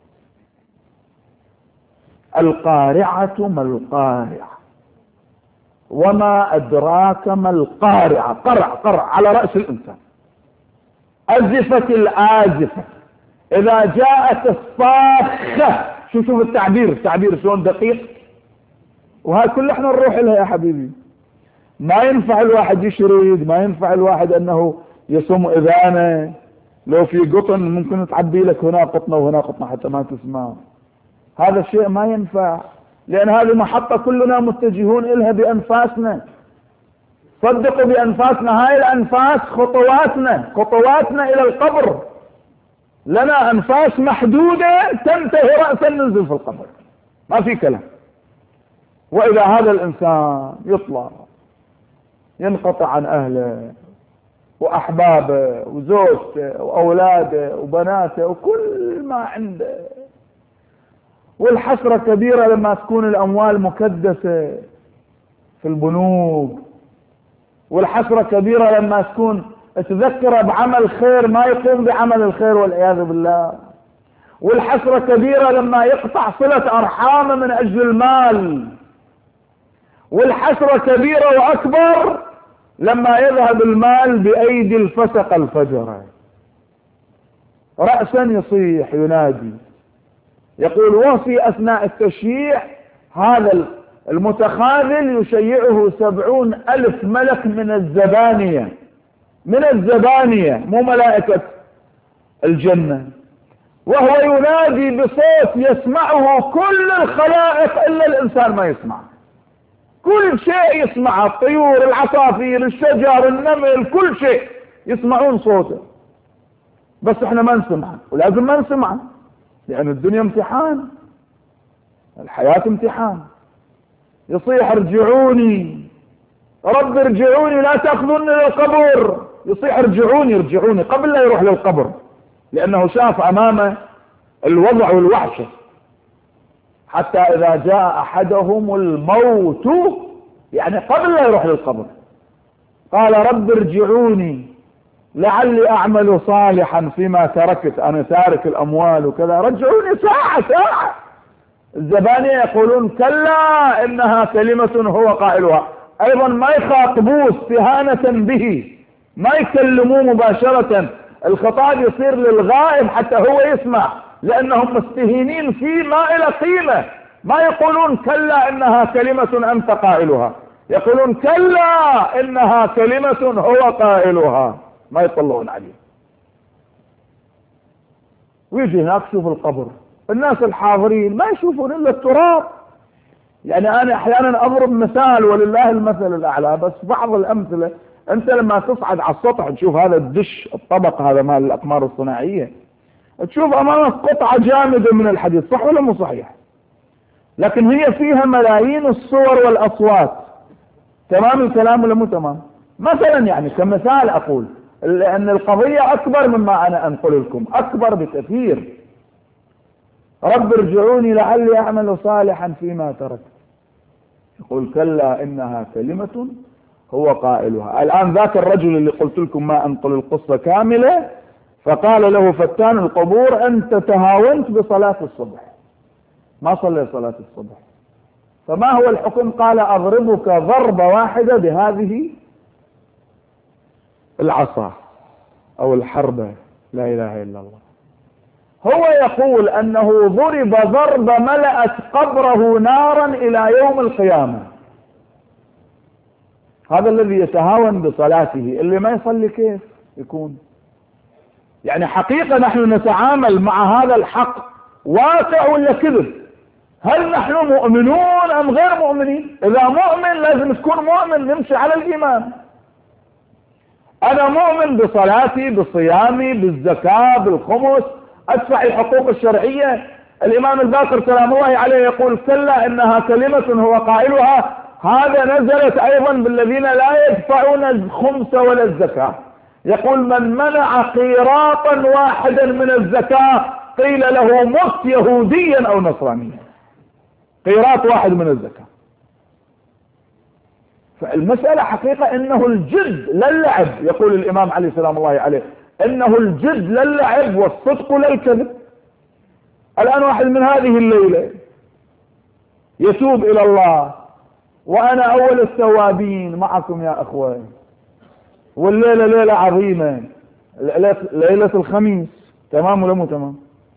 Speaker 1: القارعة ما القارعة وما أدراك ما القارعة، قرع على رأس الإنسان. أزفت الآزفة إذا جاءت الصاخة. شوف التعبير شلون دقيق. وهاي كل احنا نروح لها يا حبيبي. ما ينفع الواحد يشرد، ما ينفع الواحد انه يصم اذانه. لو في قطن ممكن تعبي لك هنا قطنة وهنا قطنة حتى ما تسمع. هذا الشيء ما ينفع، لان هذه محطة كلنا متجهون الها بانفاسنا. صدقوا بانفاسنا، هاي الانفاس خطواتنا الى القبر. لنا انفاس محدودة تنتهي رأسا ننزل في القبر، ما في كلام. واذا هذا الانسان يطلع ينقطع عن اهله واحبابه وزوجته واولاده وبناته وكل ما عنده، والحسرة كبيرة لما تكون الاموال مكدسة في البنوك، والحسرة كبيرة لما تكون تذكر بعمل خير ما يقوم بعمل الخير والعياذ بالله، والحسرة كبيرة لما يقطع صلة ارحامه من اجل المال، والحسرة كبيرة واكبر لما يذهب المال بايدي الفسق الفجرة. رأسا يصيح ينادي يقول وفي أثناء التشييع هذا المتخاذل يشيعه 70,000 ملك من الزبانية مو ملائكة الجنة، وهو ينادي بصوت يسمعه كل الخلائق إلا الإنسان ما يسمع. كل شيء يسمعه، الطيور، العصافير، الشجر، النمل، كل شيء يسمعون صوته، بس احنا ما نسمعه، ولازم ما نسمعه لأن الدنيا امتحان، الحياة امتحان. يصيح ارجعوني رب ارجعوني لا تأخذوني للقبر، يصيح ارجعوني قبل لا يروح للقبر، لأنه شاف أمامه الوضع والوحشة. حتى إذا جاء أحدهم الموت، يعني قبل لا يروح للقبر، قال رب ارجعوني لعلي أعمل صالحا فيما تركت، أنا تارك الأموال وكذا، رجعوني ساعة. الزبانية يقولون كلا إنها كلمة هو قائلها، أيضا ما يخاطبوه استهانة به، ما يكلموه مباشرة، الخطاب يصير للغائب حتى هو يسمع، لأنهم مستهينين فيه ما إلى قيمة. ما يقولون كلا إنها كلمة أنت قائلها، يقولون كلا إنها كلمة هو قائلها، ما يطلعون عليه. ويجي هناك شوف القبر، الناس الحاضرين ما يشوفون إلا التراب. يعني أنا أحيانا أضرب مثال ولله المثل الأعلى، بس بعض الأمثلة أنت لما تصعد على السطح تشوف هذا الدش الطبق هذا مال الأقمار الصناعية، تشوف أمامك قطعة جامدة من الحديد، صح ولا مو صحيح؟ لكن هي فيها ملايين الصور والأصوات، تمام الكلام ولا مو تمام؟ مثلا يعني كمثال أقول لأن القضية أكبر مما أنا أنقل لكم، أكبر بكثير. رب ارجعوني لعلي أعمل صالحا فيما تركت، يقول كلا إنها كلمة هو قائلها. الآن ذاك الرجل اللي قلت لكم ما أنقل القصة كاملة، فقال له فتان القبور أنت تهاونت بصلاة الصبح، ما صلي صلاة الصبح، فما هو الحكم؟ قال أضربك ضربة واحدة بهذه العصا أو الحربة، لا إله إلا الله. هو يقول أنه ضرب ضربة ملأت قبره نارا إلى يوم القيامة. هذا الذي يتهاون بصلاته، اللي ما يصلي كيف يكون؟ يعني حقيقة نحن نتعامل مع هذا الحق واقع ولا كذب؟ هل نحن مؤمنون أم غير مؤمنين؟ إذا مؤمن لازم تكون مؤمن، نمشي على الإيمان. أنا مؤمن بصلاتي، بصيامي، بالزكاة، بالخمس، أدفع الحقوق الشرعية. الإمام الباقر سلام الله عليه يقول كلا إنها كلمة هو قائلها، هذا نزلت أيضا بالذين لا يدفعون الخمس ولا الزكاة. يقول من منع قيراطا واحدا من الزكاة قيل له مت يهوديا أو نصرانيا، قيراط واحد من الزكاة. فالمسألة حقيقة إنه الجد لا اللعب، يقول الإمام علي سلام الله عليه إنه الجد لا اللعب والصدق لا الكذب. الآن واحد من هذه الليلة يتوب إلى الله، وأنا أول التوابين معكم يا أخوان، والليلة ليلة عظيمة، ليلة الخميس، تمام ولا مو تمام؟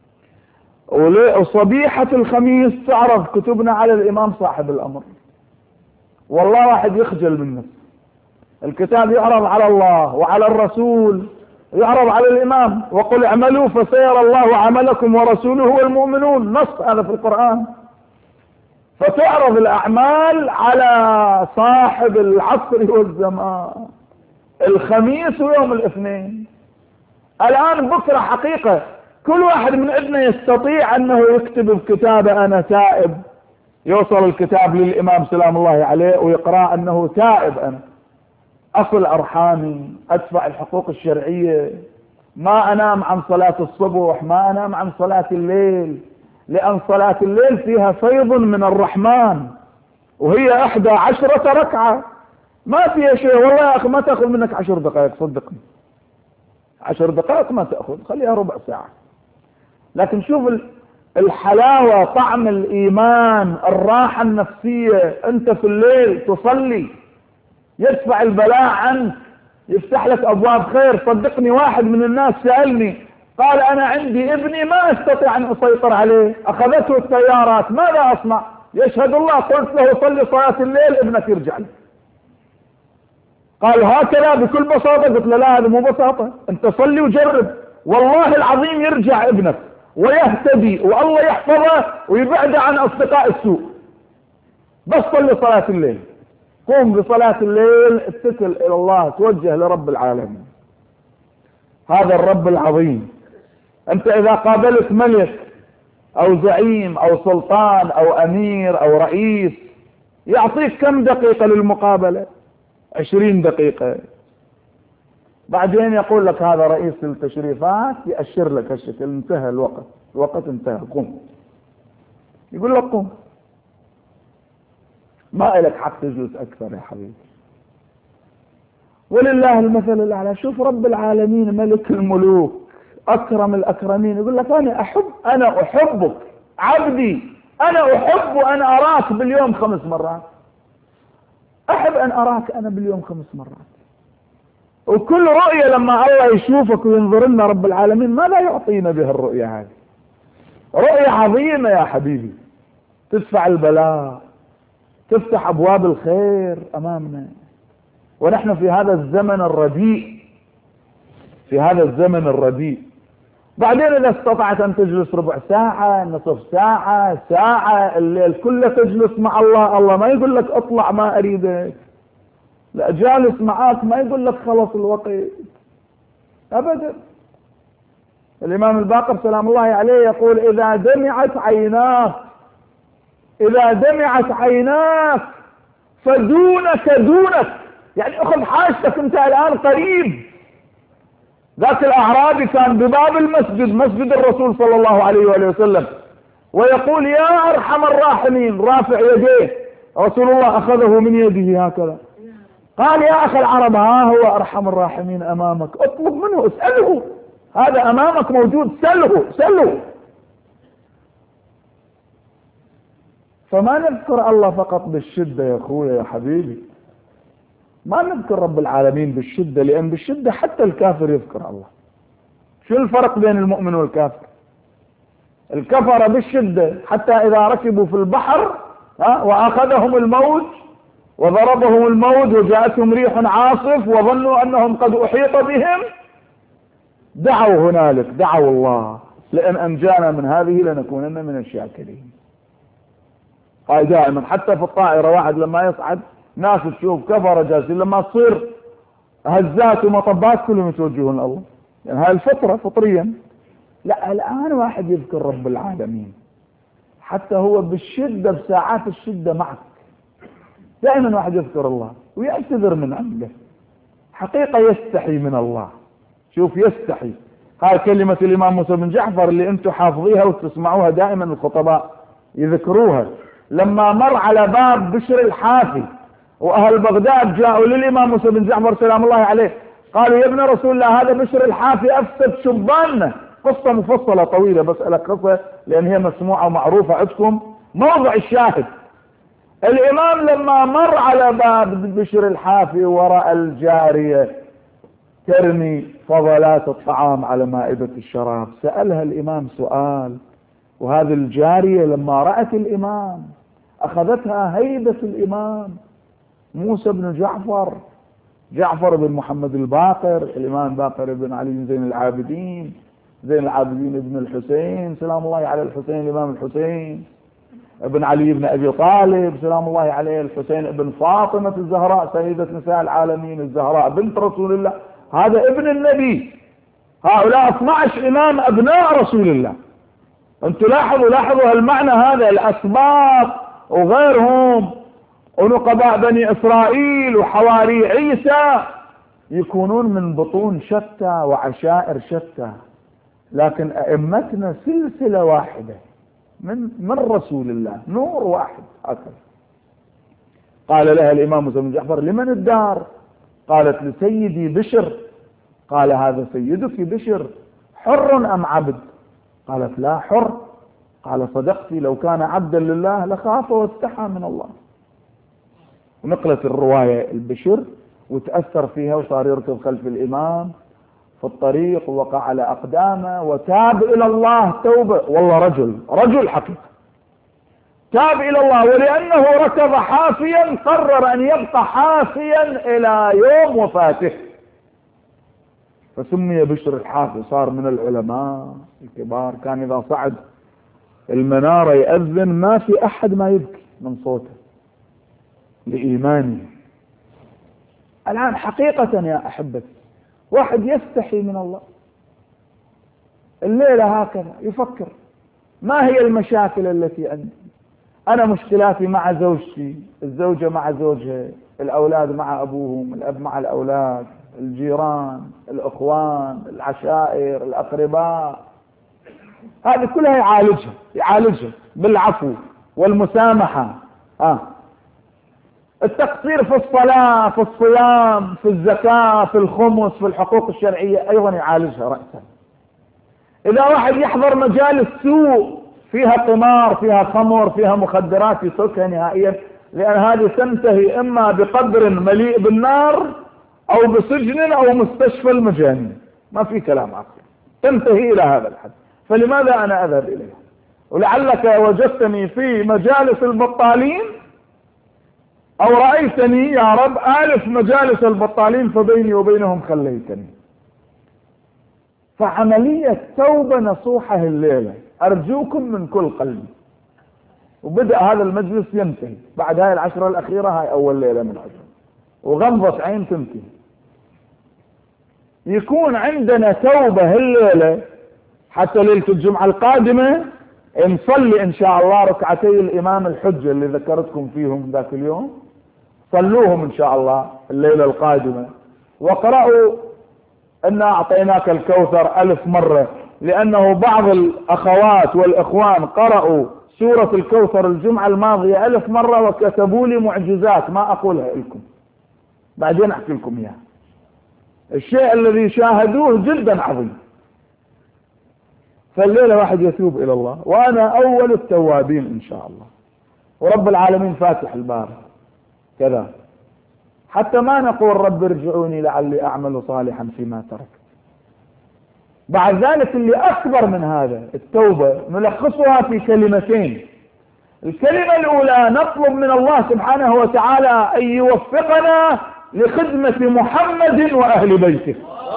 Speaker 1: وصبيحة الخميس تعرض كتبنا على الإمام صاحب الأمر، والله واحد يخجل من نفسه. الكتاب يعرض على الله وعلى الرسول، يعرض على الإمام، وقل اعملوا فسيرى الله عملكم ورسوله والمؤمنون، نص هذا في القرآن. فتعرض الأعمال على صاحب العصر والزمان، الخميس ويوم الاثنين. الآن بكرة حقيقة كل واحد من عندنا يستطيع أنه يكتب بكتابه أنا تائب، يوصل الكتاب للإمام سلام الله عليه ويقرأ أنه تائب، أنا أصل أرحامي، أدفع الحقوق الشرعية، ما أنام عن صلاة الصبح، ما أنام عن صلاة الليل، لأن صلاة الليل فيها فيض من الرحمن، وهي 11 ركعة ما فيها شيء. والله يا أخي ما تأخذ منك 10 دقائق، صدقني 10 دقائق ما تأخذ، خليها ربع ساعة. لكن شوف الحلاوة، طعم الإيمان، الراحة النفسية. أنت في الليل تصلي، يدفع البلاء عنك، يفتح لك أبواب خير. صدقني واحد من الناس سألني قال أنا عندي ابني ما أستطيع أن أسيطر عليه، أخذته التيارات، ماذا أصنع؟ يشهد الله. قلت له صلي صلاة الليل ابنك يرجع لي. قال هكذا بكل بساطة؟ قلت له لا، هذا مو بساطة، أنت صلي وجرب، والله العظيم يرجع ابنك ويهتدي والله يحفظه ويبعد عن أصدقاء السوء، بس صلي صلاة الليل. قوم بصلاة الليل، اتكل إلى الله، توجه لرب العالمين. هذا الرب العظيم. أنت إذا قابلت ملك أو زعيم أو سلطان أو أمير أو رئيس، يعطيك كم دقيقة للمقابلة؟ 20 دقيقة. بعدين يقول لك هذا رئيس التشريفات، يأشر لك الشكل، انتهى الوقت انتهى، قم. يقول لك قم، ما لك حق تجلس أكثر يا حبيبي. ولله المثل الأعلى. شوف رب العالمين ملك الملوك أكرم الأكرمين، يقول لك أنا أحبك عبدي، أنا أحب أن أراك باليوم 5 مرات، أحب أن أراك أنا باليوم 5 مرات. وكل رؤية لما الله يشوفك وينظر لنا رب العالمين ماذا يعطينا بها الرؤية هذه؟ رؤية عظيمة يا حبيبي، تدفع البلاء، تفتح أبواب الخير أمامنا. ونحن في هذا الزمن الرديء، بعدين إذا استطعت أن تجلس ربع ساعة، نصف ساعة، ساعة، الليل كله تجلس مع الله. الله ما يقول لك اطلع ما أريدك، لا، جالس معاك ما يقول لك خلص الوقت أبدا. الإمام الباقر سلام الله عليه يقول إذا دمعت عيناك فدونك، يعني اخذ حاجتك انت الآن قريب. ذاك الأعرابي كان بباب المسجد، مسجد الرسول صلى الله عليه وآله وسلم، ويقول يا أرحم الراحمين، رافع يديه، رسول الله أخذه من يده هكذا، قال يا أخي العرب، ها هو أرحم الراحمين أمامك، اطلب منه، اسأله، هذا أمامك موجود، سله. فما نذكر الله فقط بالشدة يا أخويا يا حبيبي، ما نذكر رب العالمين بالشدة، لأن بالشدة حتى الكافر يذكر الله. شو الفرق بين المؤمن والكافر؟ الكفر بالشدة حتى إذا ركبوا في البحر وأخذهم الموج وضربهم الموج وجاءتهم ريح عاصف وظنوا أنهم قد أحيط بهم، دعوا هنالك، دعوا الله لأن أنجانا من هذه لنكونن من الشاكرين. هاي دائما، حتى في الطائرة واحد لما يصعد ناس تشوف كفر جالسين، لما تصير هزات ومطبات كلهم يتوجهون الله، يعني هاي الفطرة فطريا. لا، الآن واحد يذكر رب العالمين حتى هو بالشدة، بساعات الشدة معك، دائما واحد يذكر الله ويعتذر من عنده، حقيقة يستحي من الله. شوف يستحي، هاي كلمة الإمام موسى بن جعفر اللي انتم حافظيها وتسمعوها دائما الخطباء يذكروها. لما مر على باب بشر الحافي وأهل بغداد جاءوا للإمام موسى بن جعفر سلام الله عليه، قالوا يا ابن رسول الله هذا بشر الحافي أفسد شباننا. قصة مفصلة طويلة، بس لك قصة لأن هي مسموعة ومعروفة عندكم. موضع الشاهد، الإمام لما مر على باب بشر الحافي ورأى الجارية ترمي فضلات الطعام على مائدة الشراب، سألها الإمام سؤال، وهذه الجارية لما رأت الإمام أخذتها هيبة الإمام موسى بن جعفر بن محمد الباقر، الإمام الباقر بن علي زين العابدين بن الحسين سلام الله على الحسين، الإمام الحسين ابن علي بن أبي طالب سلام الله عليه، الحسين ابن فاطمة الزهراء سيدة نساء العالمين، الزهراء بنت رسول الله، هذا ابن النبي. هؤلاء 12 إمام أبناء رسول الله. أنتم لاحظوا المعنى هذا، الأسباط وغيرهم ونقباء بني إسرائيل وحواري عيسى يكونون من بطون شتى وعشائر شتى، لكن أئمتنا سلسلة واحدة من رسول الله، نور واحد هكذا. قال لها الإمام موسى بن جعفر لمن الدار؟ قالت لسيدي بشر. قال هذا سيدك بشر حر أم عبد؟ قالت لا حر. قال صدقتي، لو كان عبدا لله لخاف واستحى من الله. ونقلت الرواية البشر وتأثر فيها وصار يركض خلف الإمام، في الطريق ووقع على أقدامه وتاب إلى الله توبة، والله رجل حقيقة تاب إلى الله، ولأنه ركض حافيا قرر أن يبقى حافيا إلى يوم وفاته، فسمي بشر الحافي، صار من العلماء الكبار. كان إذا صعد المنارة يأذن ما في أحد ما يبكي من صوته لإيمانه. الآن حقيقة يا أحبتي واحد يستحي من الله، الليلة هكذا يفكر ما هي المشاكل التي عندي؟ أنا مشكلاتي مع زوجتي، الزوجة مع زوجها، الأولاد مع أبوهم، الأب مع الأولاد، الجيران، الأخوان، العشائر، الأقرباء، هذه كلها يعالجها بالعفو والمسامحة. التقصير في الصلاة، في الصيام، في الزكاة، في الخمس، في الحقوق الشرعية أيضا يعالجها رأسا. إذا واحد يحضر مجالس سوء فيها قمار، فيها خمر، فيها مخدرات، يتركها نهائيا، لأن هذه تنتهي إما بقبر مليء بالنار أو بسجن أو مستشفى المجانين، ما في كلام آخر، تنتهي إلى هذا الحد. فلماذا أنا أذهب إليها؟ ولعلك وجدتني في مجالس البطالين أو رأيتني يا رب آلف مجالس البطالين فبيني وبينهم خليتني. فعملية توبة نصوحة الليلة أرجوكم من كل قلبي. وبدأ هذا المجلس ينتهي بعد هاي العشرة الأخيرة، هاي أول ليلة من عشرة، وغمضة عين تنتهي. يكون عندنا توبة الليلة حتى ليلة الجمعة القادمة نصلي إن شاء الله ركعتي الإمام الحجة اللي ذكرتكم فيهم ذاك اليوم، صلوهم إن شاء الله الليلة القادمة، وقرأوا إنا أعطيناك الكوثر 1000 مرة، لأنه بعض الأخوات والإخوان قرأوا سورة الكوثر الجمعة الماضية 1000 مرة وكتبوا لي معجزات ما أقولها لكم، بعدين أحكي لكم إياها. الشيء الذي شاهدوه جدا عظيم. فالليلة واحد يتوب إلى الله، وأنا أول التوابين إن شاء الله، ورب العالمين فاتح الباب كذا، حتى ما نقول رب ارجعوني لعلي أعمل صالحا فيما تركت. بعد ذلك اللي أكبر من هذا التوبة نلخصها في كلمتين. الكلمة الأولى نطلب من الله سبحانه وتعالى أن يوفقنا لخدمة محمد وأهل بيته.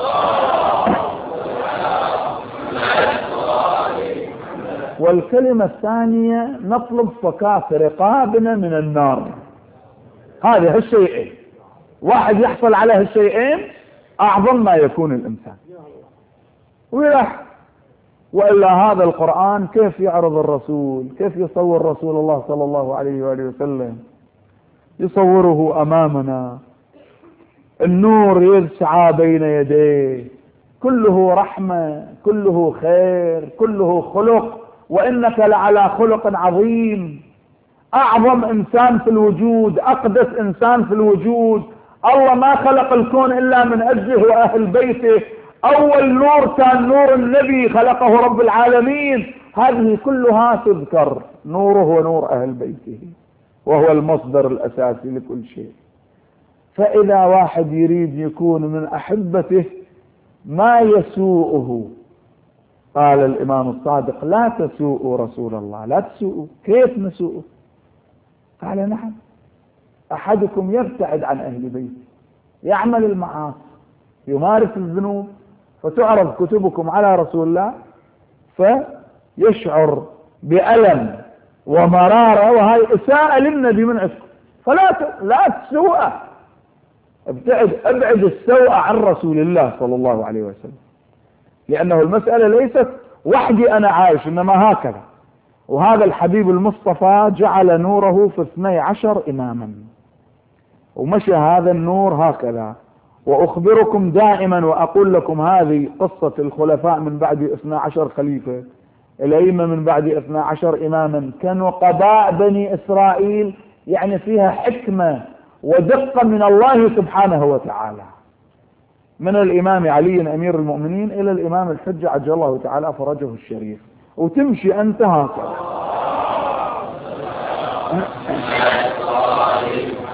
Speaker 1: والكلمة الثانية نطلب فكاك رقابنا من النار. هذه الشيئين، واحد يحصل على هالشيئين أعظم ما يكون الإنسان. وإلا هذا القرآن كيف يعرض الرسول، كيف يصور رسول الله صلى الله عليه وآله وسلم، يصوره أمامنا، النور يسعى بين يديه، كله رحمة، كله خير، كله خلق، وإنك لعلى خلق عظيم. أعظم إنسان في الوجود، أقدس إنسان في الوجود، الله ما خلق الكون إلا من أجله وأهل بيته. أول نور كان نور النبي خلقه رب العالمين. هذه كلها تذكر، نوره ونور أهل بيته، وهو المصدر الأساسي لكل شيء. فإذا واحد يريد يكون من أحبته ما يسوءه، قال الإمام الصادق لا تسوءوا رسول الله، لا تسوءوا. كيف نسوءه؟ قال نعم، أحدكم يبتعد عن أهل بيته، يعمل المعاصي، يمارس الذنوب، فتعرض كتبكم على رسول الله فيشعر بألم ومرارة، وهي إساءة للنبي من عندكم، فلا تسوءه. ابعد السوء عن رسول الله صلى الله عليه وسلم، لأنه المسألة ليست وحدي أنا عايش، إنما هكذا. وهذا الحبيب المصطفى جعل نوره في 12 إماما، ومشى هذا النور هكذا. وأخبركم دائما وأقول لكم هذه قصة الخلفاء من بعد 12 خليفة، الأئمة من بعد 12 إماما، كنقباء بني إسرائيل، يعني فيها حكمة ودقة من الله سبحانه وتعالى، من الإمام علي أمير المؤمنين إلى الإمام الحجة عجل الله تعالى فرجه الشريف، وتمشي أنت هكذا.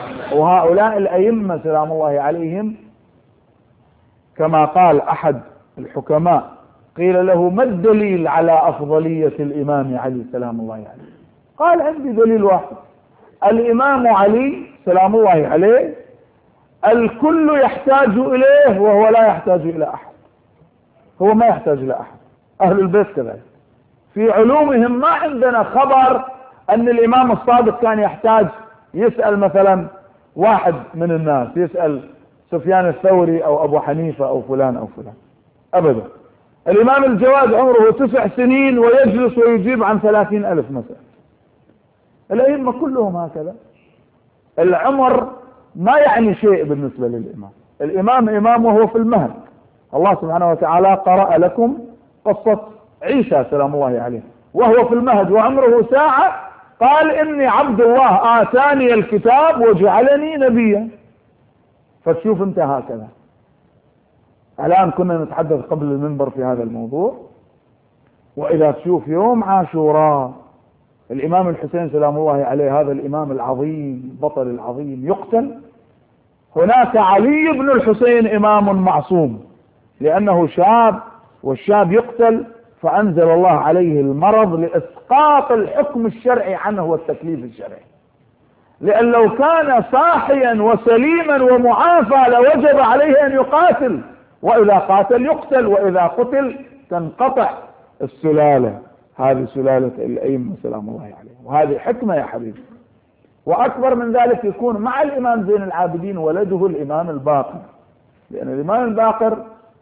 Speaker 1: وهؤلاء الأئمة سلام الله عليهم كما قال أحد الحكماء قيل له ما الدليل على أفضلية الإمام علي سلام الله عليه؟ قال عندي دليل واحد، الإمام علي سلام الله عليه الكل يحتاج إليه وهو لا يحتاج إلى أحد، هو ما يحتاج إلى أحد. أهل البيت كذلك في علومهم ما عندنا خبر أن الإمام الصادق كان يحتاج يسأل مثلا واحد من الناس، يسأل سفيان الثوري أو أبو حنيفة أو فلان أو فلان، أبدا. الإمام الجواد عمره 9 سنين ويجلس ويجيب عن 30,000 مسألة. الأئمة كلهم هكذا. العمر ما يعني شيء بالنسبة للإمام. الإمام إمام وهو في المهد. الله سبحانه وتعالى قرأ لكم قصة عيسى سلام الله عليه وهو في المهد وعمره ساعة، قال إني عبد الله آتاني الكتاب وجعلني نبيا. فتشوف انت هكذا. الآن كنا نتحدث قبل المنبر في هذا الموضوع، وإذا تشوف يوم عاشوراء الإمام الحسين سلام الله عليه هذا الإمام العظيم البطل العظيم يقتل، هناك علي بن الحسين إمام معصوم لأنه شاب والشاب يقتل، فأنزل الله عليه المرض لإسقاط الحكم الشرعي عنه والتكليف الشرعي، لأن لو كان صاحيا وسليما ومعافى لوجب عليه أن يقاتل، وإذا قاتل يقتل، وإذا قتل تنقطع السلالة. هذه سلالة الأئمة سلام الله عليه، وهذه حكمة يا حبيبي. وأكبر من ذلك يكون مع الإمام زين العابدين ولده الإمام الباقر، لأن الإمام الباقر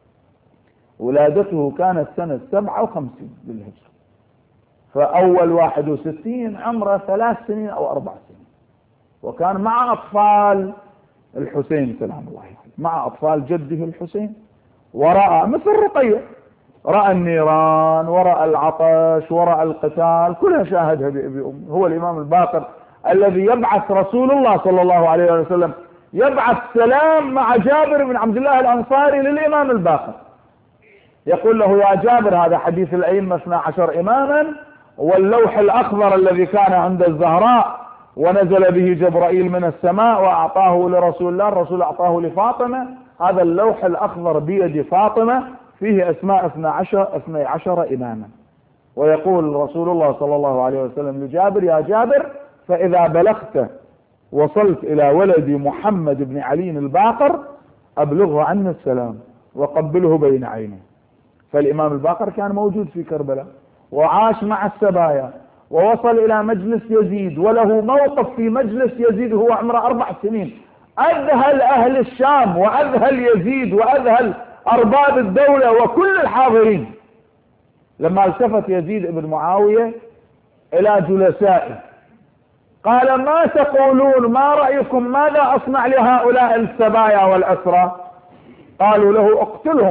Speaker 1: ولادته كانت سنة 57 بالهجرة، فأول 61 عمره 3 سنين أو 4 سنين، وكان مع أطفال الحسين سلام الله عليه، مع أطفال جده الحسين، ورأى مثل رقية، رأى النيران ورأى العطش ورأى القتال كلها شاهدها بأمه. هو الإمام الباقر الذي يبعث رسول الله صلى الله عليه وسلم يبعث سلام مع جابر بن عبد الله الأنصاري للإمام الباقر، يقول له يا جابر، هذا حديث الأئمة 12 إماما، واللوح الأخضر الذي كان عند الزهراء ونزل به جبرائيل من السماء وأعطاه لرسول الله، الرسول أعطاه لفاطمة، هذا اللوح الأخضر بيد فاطمة فيه أسماء 12 إماما. ويقول رسول الله صلى الله عليه وسلم لجابر يا جابر، فإذا بلغت وصلت إلى ولدي محمد بن علي الباقر أبلغه عني السلام وقبله بين عينه. فالإمام الباقر كان موجود في كربلاء وعاش مع السبايا ووصل إلى مجلس يزيد، وله موقف في مجلس يزيد هو عمره 4 سنين، أذهل أهل الشام وأذهل يزيد وأذهل أرباب الدولة وكل الحاضرين. لما التفت يزيد بن معاوية إلى جلسائه قال ما تقولون، ما رأيكم، ماذا أصنع لهؤلاء السبايا والأسرى؟ قالوا له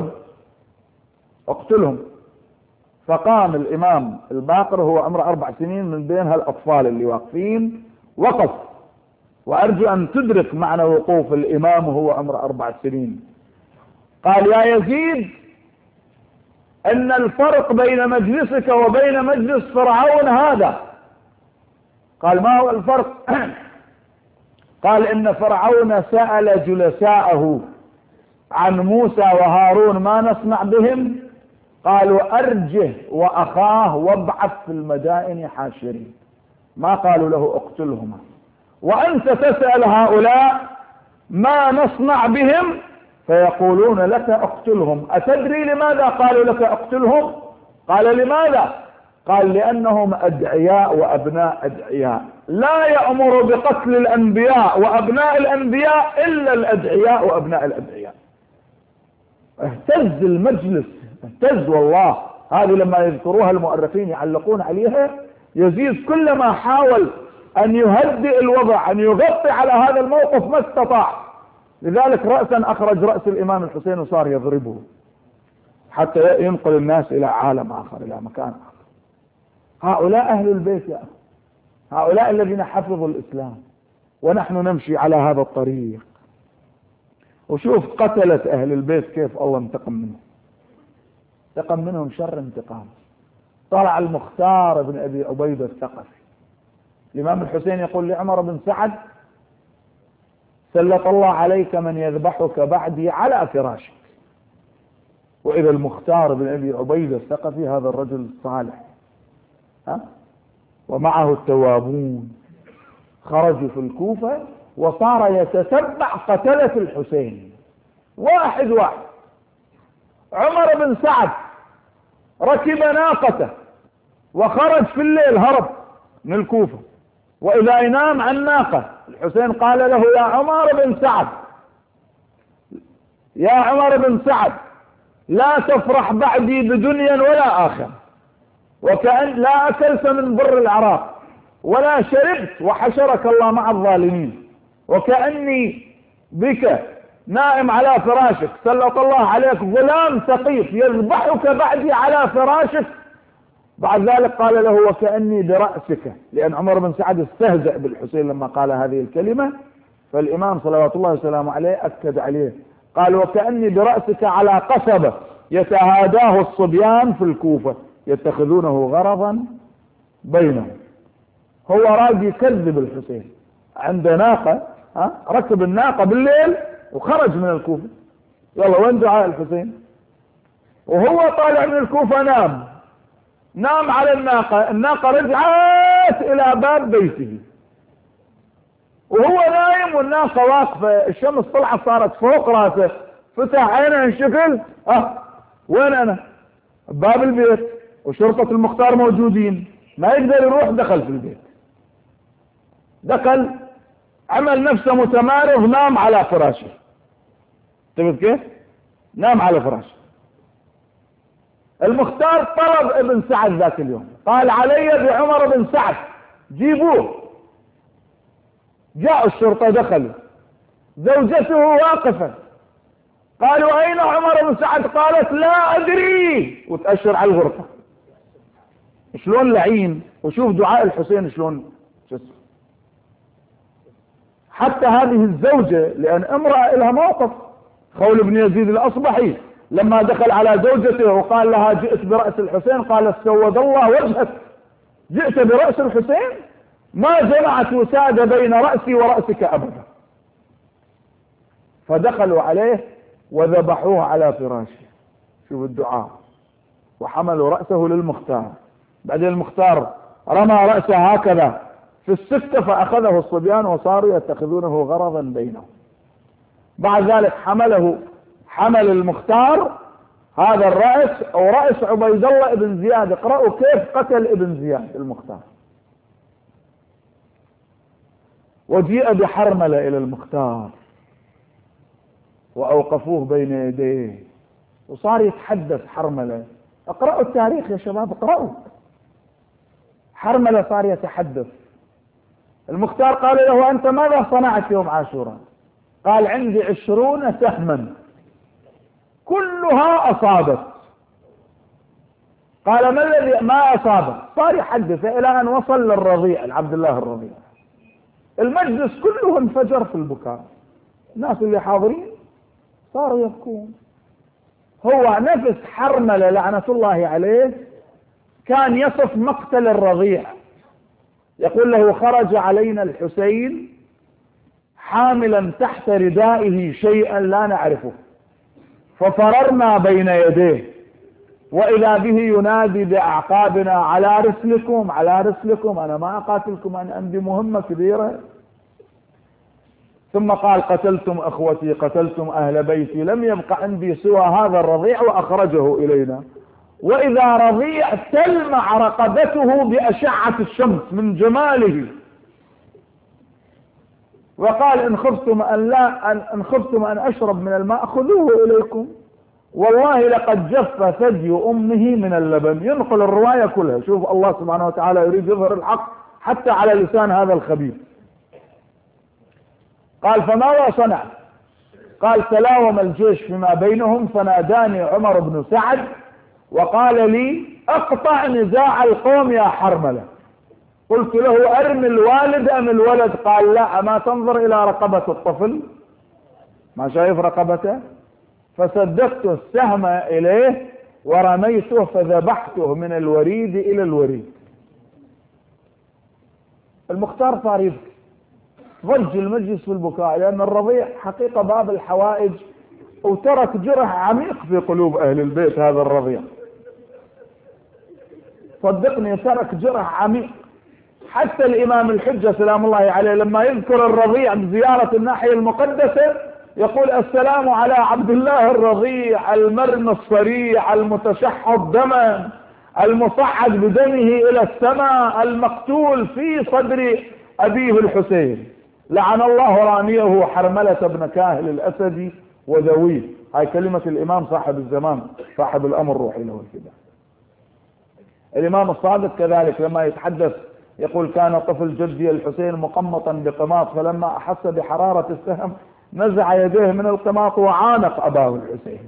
Speaker 1: اقتلهم. فقام الإمام الباقر هو عمره 4 سنين من بين هالأطفال اللي واقفين وقف، وأرجو أن تدرك معنى وقوف الإمام وهو عمره 4 سنين. قال يا يزيد أن الفرق بين مجلسك وبين مجلس فرعون هذا. قال ما هو الفرق؟ قال إن فرعون سأل جلساءه عن موسى وهارون ما نصنع بهم، قالوا أرجه وأخاه وابعث في المدائن حاشرين، ما قالوا له اقتلهما. وأنت تسأل هؤلاء ما نصنع بهم فيقولون لك اقتلهم. أتدري لماذا قالوا لك اقتلهم؟ قال لماذا؟ قال لأنهم أدعياء وأبناء أدعياء، لا يأمر بقتل الأنبياء وأبناء الأنبياء إلا الأدعياء وأبناء الأدعياء. اهتز المجلس، اهتز والله. هذه لما يذكروها المؤرخين يعلقون عليها، يزيد كلما حاول أن يهدئ الوضع أن يغطي على هذا الموقف ما استطاع، لذلك رأسا أخرج رأس الإمام الحسين وصار يضربه حتى ينقل الناس إلى عالم آخر، إلى مكان آخر. هؤلاء أهل البيت يا أخي، هؤلاء الذين حفظوا الإسلام، ونحن نمشي على هذا الطريق. وشوف قتلت أهل البيت كيف الله انتقم منهم، انتقم منهم شر انتقام. طلع المختار بن أبي عبيدة الثقفي، الإمام الحسين يقول لعمر بن سعد سلط الله عليك من يذبحك بعدي على فراشك. وإذا المختار بن أبي عبيدة الثقفي هذا الرجل الصالح ومعه التوابون خرجوا في الكوفة وصار يتتبع قتلة الحسين واحد واحد. عمر بن سعد ركب ناقته وخرج في الليل هرب من الكوفة، وإذا ينام عن ناقة الحسين قال له يا عمر بن سعد، يا عمر بن سعد لا تفرح بعدي بدنيا ولا آخر، وكأن لا أكلت من بر العراق ولا شربت وحشرك الله مع الظالمين، وكأني بك نائم على فراشك سلط الله عليك غلام ثقيف يذبحك بعدي على فراشك. بعد ذلك قال له وكأني برأسك، لأن عمر بن سعد استهزأ بالحسين لما قال هذه الكلمة، فالإمام صلوات الله وسلامه عليه أكد عليه قال وكأني برأسك على قصبة يتهاداه الصبيان في الكوفة يتخذونه غرضا بينهم. هو راد يكذب الحسين، عنده ناقة ركب الناقة بالليل وخرج من الكوفة، يلا وين دعاء الحسين؟ وهو طالع من الكوفة نام على الناقة رجعت إلى باب بيته وهو نايم والناقة واقفة، الشمس طلعت صارت فوق راسه، فتح عينه الشكل وين أنا؟ باب البيت وشرطة المختار موجودين، ما يقدر يروح، دخل في البيت، دخل عمل نفسه متمارض، نام على فراشه. تبت كيف؟ نام على فراشه. المختار طلب ابن سعد ذاك اليوم، قال علي بعمر بن سعد جيبوه. جاء الشرطة دخلوا، زوجته واقفة، قالوا أين عمر بن سعد؟ قالت لا أدري، وتأشر على الغرفة. شلون لعين، وشوف دعاء الحسين شلون حتى هذه الزوجة، لأن امرأة لها موقف، خول بن يزيد الأصبحي لما دخل على زوجته وقال لها جئت برأس الحسين، قالت سود الله وجهك، جئت برأس الحسين؟ ما جمعت وسادة بين رأسي ورأسك أبدا. فدخلوا عليه وذبحوه على فراشه، شوف الدعاء، وحملوا رأسه للمختار. بعدين المختار رمى رأسه هكذا في السكة فأخذه الصبيان وصاروا يتخذونه غرضا بينهم. بعد ذلك حمل المختار هذا الرأس أو رأس عبيد الله ابن زياد. اقرأوا كيف قتل ابن زياد المختار. وجيء بحرملة إلى المختار وأوقفوه بين يديه وصار يتحدث حرملة. اقرأوا التاريخ يا شباب، اقرأوا. حرملة صار يتحدث. المختار قال له أنت ماذا صنعت يوم عاشوراء؟ قال عندي 20 سهما كلها أصابت. قال ما الذي ما أصابت؟ صار يحدث إلى أن وصل للرضيع، العبد الله الرضيع. المجلس كله انفجر في البكاء، الناس اللي حاضرين صاروا يبكون. هو نفس حرملة لعنة الله عليه كان يصف مقتل الرضيع، يقول له خرج علينا الحسين حاملا تحت ردائه شيئا لا نعرفه ففررنا بين يديه وإذا به ينادي بأعقابنا على رسلكم على رسلكم، أنا ما أقاتلكم، أنا عندي مهمة كبيرة. ثم قال قتلتم أخوتي قتلتم أهل بيتي، لم يبق عندي سوى هذا الرضيع وأخرجه إلينا، وإذا رضيع تلمع رقبته بأشعة الشمس من جماله. وقال إن خفتم أن أشرب من الماء خذوه إليكم، والله لقد جف ثدي أمه من اللبن. ينقل الرواية كلها. شوف الله سبحانه وتعالى يريد يظهر الحق حتى على لسان هذا الخبيث. قال فماذا صنع؟ قال تلاوم الجيش فيما بينهم فناداني عمر بن سعد وقال لي اقطع نزاع القوم يا حرملة. قلت له ارمي الوالد ام الولد؟ قال لا، اما تنظر الى رقبة الطفل، ما شايف رقبته؟ فسددت السهم اليه ورميته فذبحته من الوريد الى الوريد. المختار صار يبكي، ضج المجلس في البكاء، لان الرضيع حقيقة باب الحوائج وترك جرح عميق في قلوب أهل البيت هذا الرضيع، صدقني ترك جرح عميق. حتى الإمام الحجة سلام الله عليه لما يذكر الرضيع بزيارة الناحية المقدسة يقول السلام على عبد الله الرضيع المرمى الصريع المتشحط دما المصعد بدمه إلى السماء المقتول في صدر أبيه الحسين لعن الله راميه حرملة بن كاهل الأسدي وذويه. هاي كلمة الإمام صاحب الزمان صاحب الأمر روحي له الفداء. الإمام الصادق كذلك لما يتحدث يقول كان طفل جدي الحسين مقمطا بقماط فلما أحس بحرارة السهم نزع يديه من القماط وعانق أباه الحسين.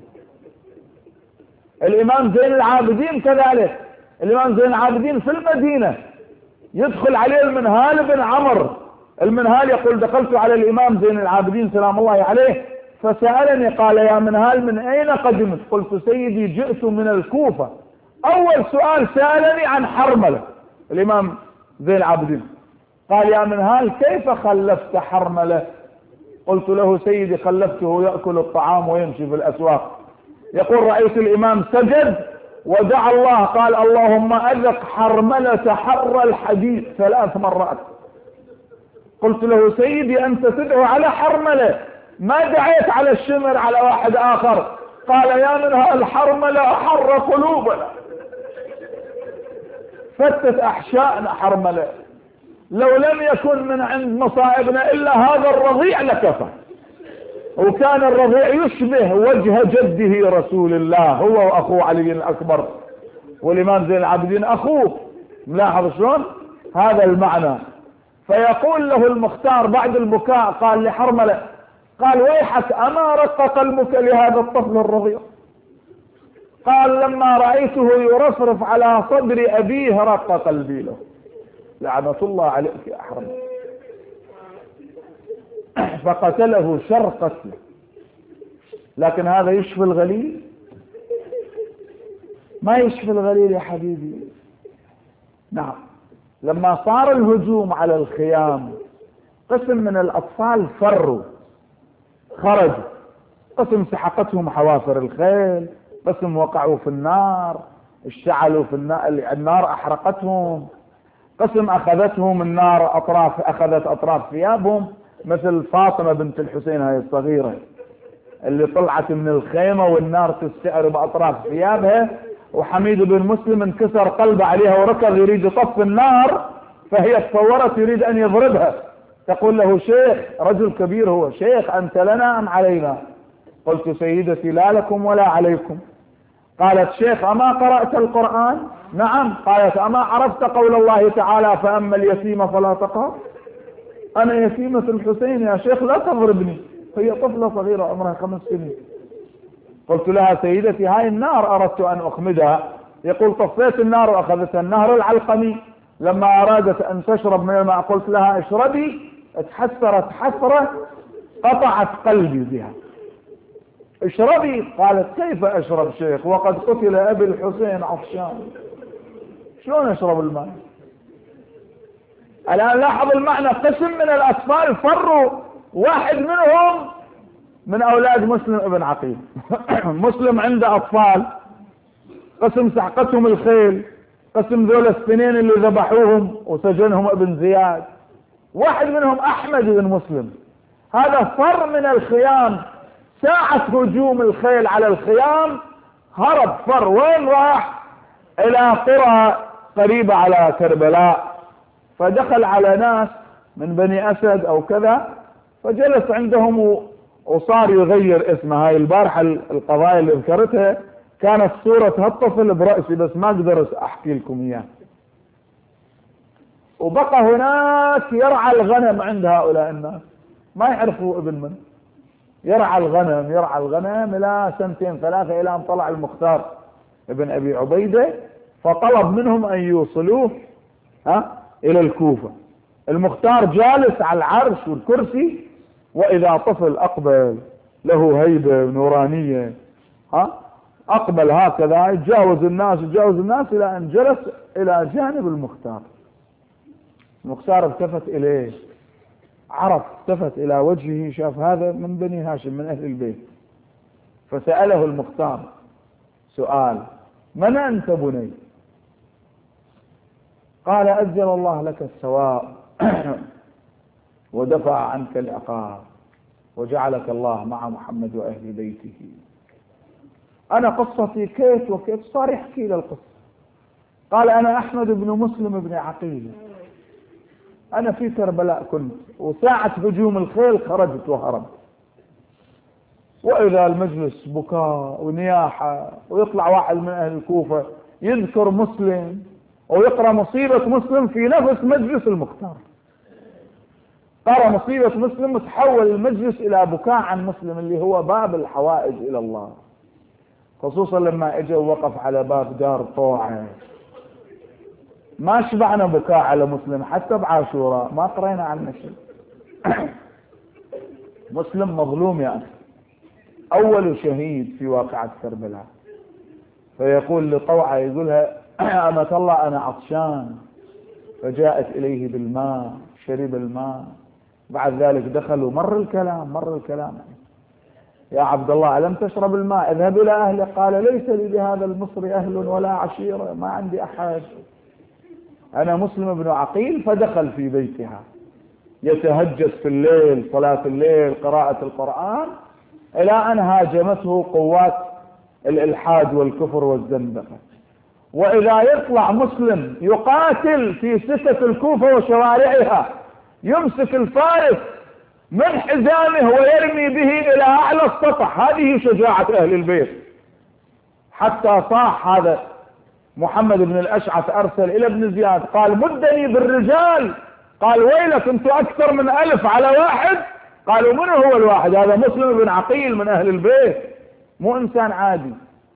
Speaker 1: الإمام زين العابدين كذلك، الإمام زين العابدين في المدينة يدخل عليه المنهال بن عمرو، المنهال يقول دخلت على الإمام زين العابدين سلام الله عليه فسألني قال يا منهال من أين قدمت؟ قلت سيدي جئت من الكوفة. أول سؤال سألني عن حرملة الإمام زين العابدين، قال يا منهال كيف خلفت حرملة؟ قلت له سيدي خلفته يأكل الطعام ويمشي في الأسواق. يقول رأيت الإمام سجد ودعا الله قال اللهم أذق حرملة حر الحديد 3 مرات. قلت له سيدي أنت تدعو على حرملة ما دعيت على الشمر على واحد آخر. قال يا منها الحرملة حر قلوبنا فتت أحشائنا حرملة، لو لم يكن من عند مصائبنا إلا هذا الرضيع لكفى. وكان الرضيع يشبه وجه جده رسول الله هو وأخوه علي الأكبر، والإمام زين العابدين أخوه. ملاحظ شلون هذا المعنى. فيقول له المختار بعد البكاء قال لحرملة قال ويحك أما رق قلبك لهذا الطفل الرضيع؟ قال لما رأيته يرفرف على صدر أبيه رق قلبي له. لعنة الله عليك يا حرملة. فقتله شر قتله. لكن هذا يشفي الغليل؟ ما يشفي الغليل يا حبيبي. نعم لما صار الهجوم على الخيام قسم من الأطفال فروا خرجوا، قسم سحقتهم حوافر الخيل، قسم وقعوا في النار اشتعلوا في النار أحرقتهم، قسم أخذتهم النار أخذت أطراف ثيابهم مثل فاطمة بنت الحسين هاي الصغيرة اللي طلعت من الخيمة والنار تستعر بأطراف ثيابها، وحميد بن مسلم انكسر قلبه عليها وركض يريد يطفي النار فهي تصورت يريد أن يضربها. تقول له شيخ رجل كبير هو شيخ أنت لنا أم علينا؟ قلت سيدتي لا لكم ولا عليكم. قالت شيخ أما قرأت القرآن؟ نعم. قالت أما عرفت قول الله تعالى فأما اليتيم فلا تقهر؟ أنا يتيمة الحسين يا شيخ لا تضربني. هي طفلة صغيرة عمرها 5 سنين. قلت لها سيدتي هاي النار أردت أن أخمدها. يقول طفيت النار وأخذتها. النهر العلقمي لما أرادت أن تشرب من الماء قلت لها اشربي، اتحسرت حسرة قطعت قلبي بها. اشربي. قالت كيف أشرب شيخ وقد قتل أبي الحسين عطشان، شلون أشرب الماء؟ الآن لاحظ المعنى. قسم من الأطفال فروا، واحد منهم من أولاد مسلم ابن عقيل. مسلم عنده أطفال، قسم سحقتهم الخيل، قسم ذول السنين اللي ذبحوهم وسجنهم ابن زياد. واحد منهم أحمد بن مسلم، هذا فر من الخيام ساعة هجوم الخيل على الخيام هرب فر. وين راح؟ إلى قرى قريبة على كربلاء، فدخل على ناس من بني أسد أو كذا فجلس عندهم وصار يغير اسمه. هاي البارحة القضايا اللي ذكرتها كانت صورة هالطفل برأسي بس ما اقدر احكي لكم اياه. وبقى هناك يرعى الغنم عند هؤلاء الناس ما يعرفوا ابن من. يرعى الغنم الى 2 3 الى ان طلع المختار ابن ابي عبيدة فطلب منهم ان يوصلوه الى الكوفة. المختار جالس على العرش والكرسي واذا طفل اقبل له هيبة نورانية اقبل هكذا يتجاوز الناس الى ان جلس الى جانب المختار. المختار التفت اليه، عرف، التفت الى وجهه، شاف هذا من بني هاشم من اهل البيت. فسأله المختار سؤال: من أنت بني؟ قال: أجل الله لك الثواب ودفع عنك العقاب وجعلك الله مع محمد وأهل بيته. أنا قصتي كيف وكيف. صار يحكي له القصة. قال: أنا أحمد بن مسلم بن عقيل، أنا في كربلاء كنت، وساعة هجوم الخيل خرجت وهربت، وإذا المجلس بكاء ونياحة، ويطلع واحد من أهل الكوفة يذكر مسلم ويقرأ مصيبة مسلم في نفس مجلس المختار. قرأ مصيبة مسلم وتحول المجلس إلى بكاء عن مسلم اللي هو باب الحوائج إلى الله، خصوصا لما اجى ووقف على باب دار طوعة. ما شبعنا بكاء على مسلم حتى بعاشوراء، ما قرينا عنه شيء. مسلم مظلوم يا أخي، أول شهيد في واقعة كربلاء. فيقول لطوعة، يقولها: أمة الله أنا عطشان. فجاءت إليه بالماء، شرب الماء، بعد ذلك دخل ومر الكلام: يا عبد الله ألم تشرب الماء؟ اذهب إلى أهلك. قال: ليس لي بهذا المصري أهل ولا عشيرة، ما عندي أحد، أنا مسلم بن عقيل. فدخل في بيتها يتهجد في الليل، صلاة الليل، قراءة القرآن، إلى أن هاجمته قوات الإلحاد والكفر والزندقة. وإذا يطلع مسلم يقاتل في سكة الكوفة وشوارعها، يمسك الفارس من حزامه ويرمي به إلى أعلى السطح. هذه شجاعة أهل البيت. حتى صاح هذا محمد بن الأشعث، أرسل إلى ابن زياد قال: مدني بالرجال. قال: ويلك، أنتم أكثر من 1000 على واحد. قالوا: من هو الواحد؟ هذا مسلم بن عقيل من أهل البيت، مو إنسان عادي.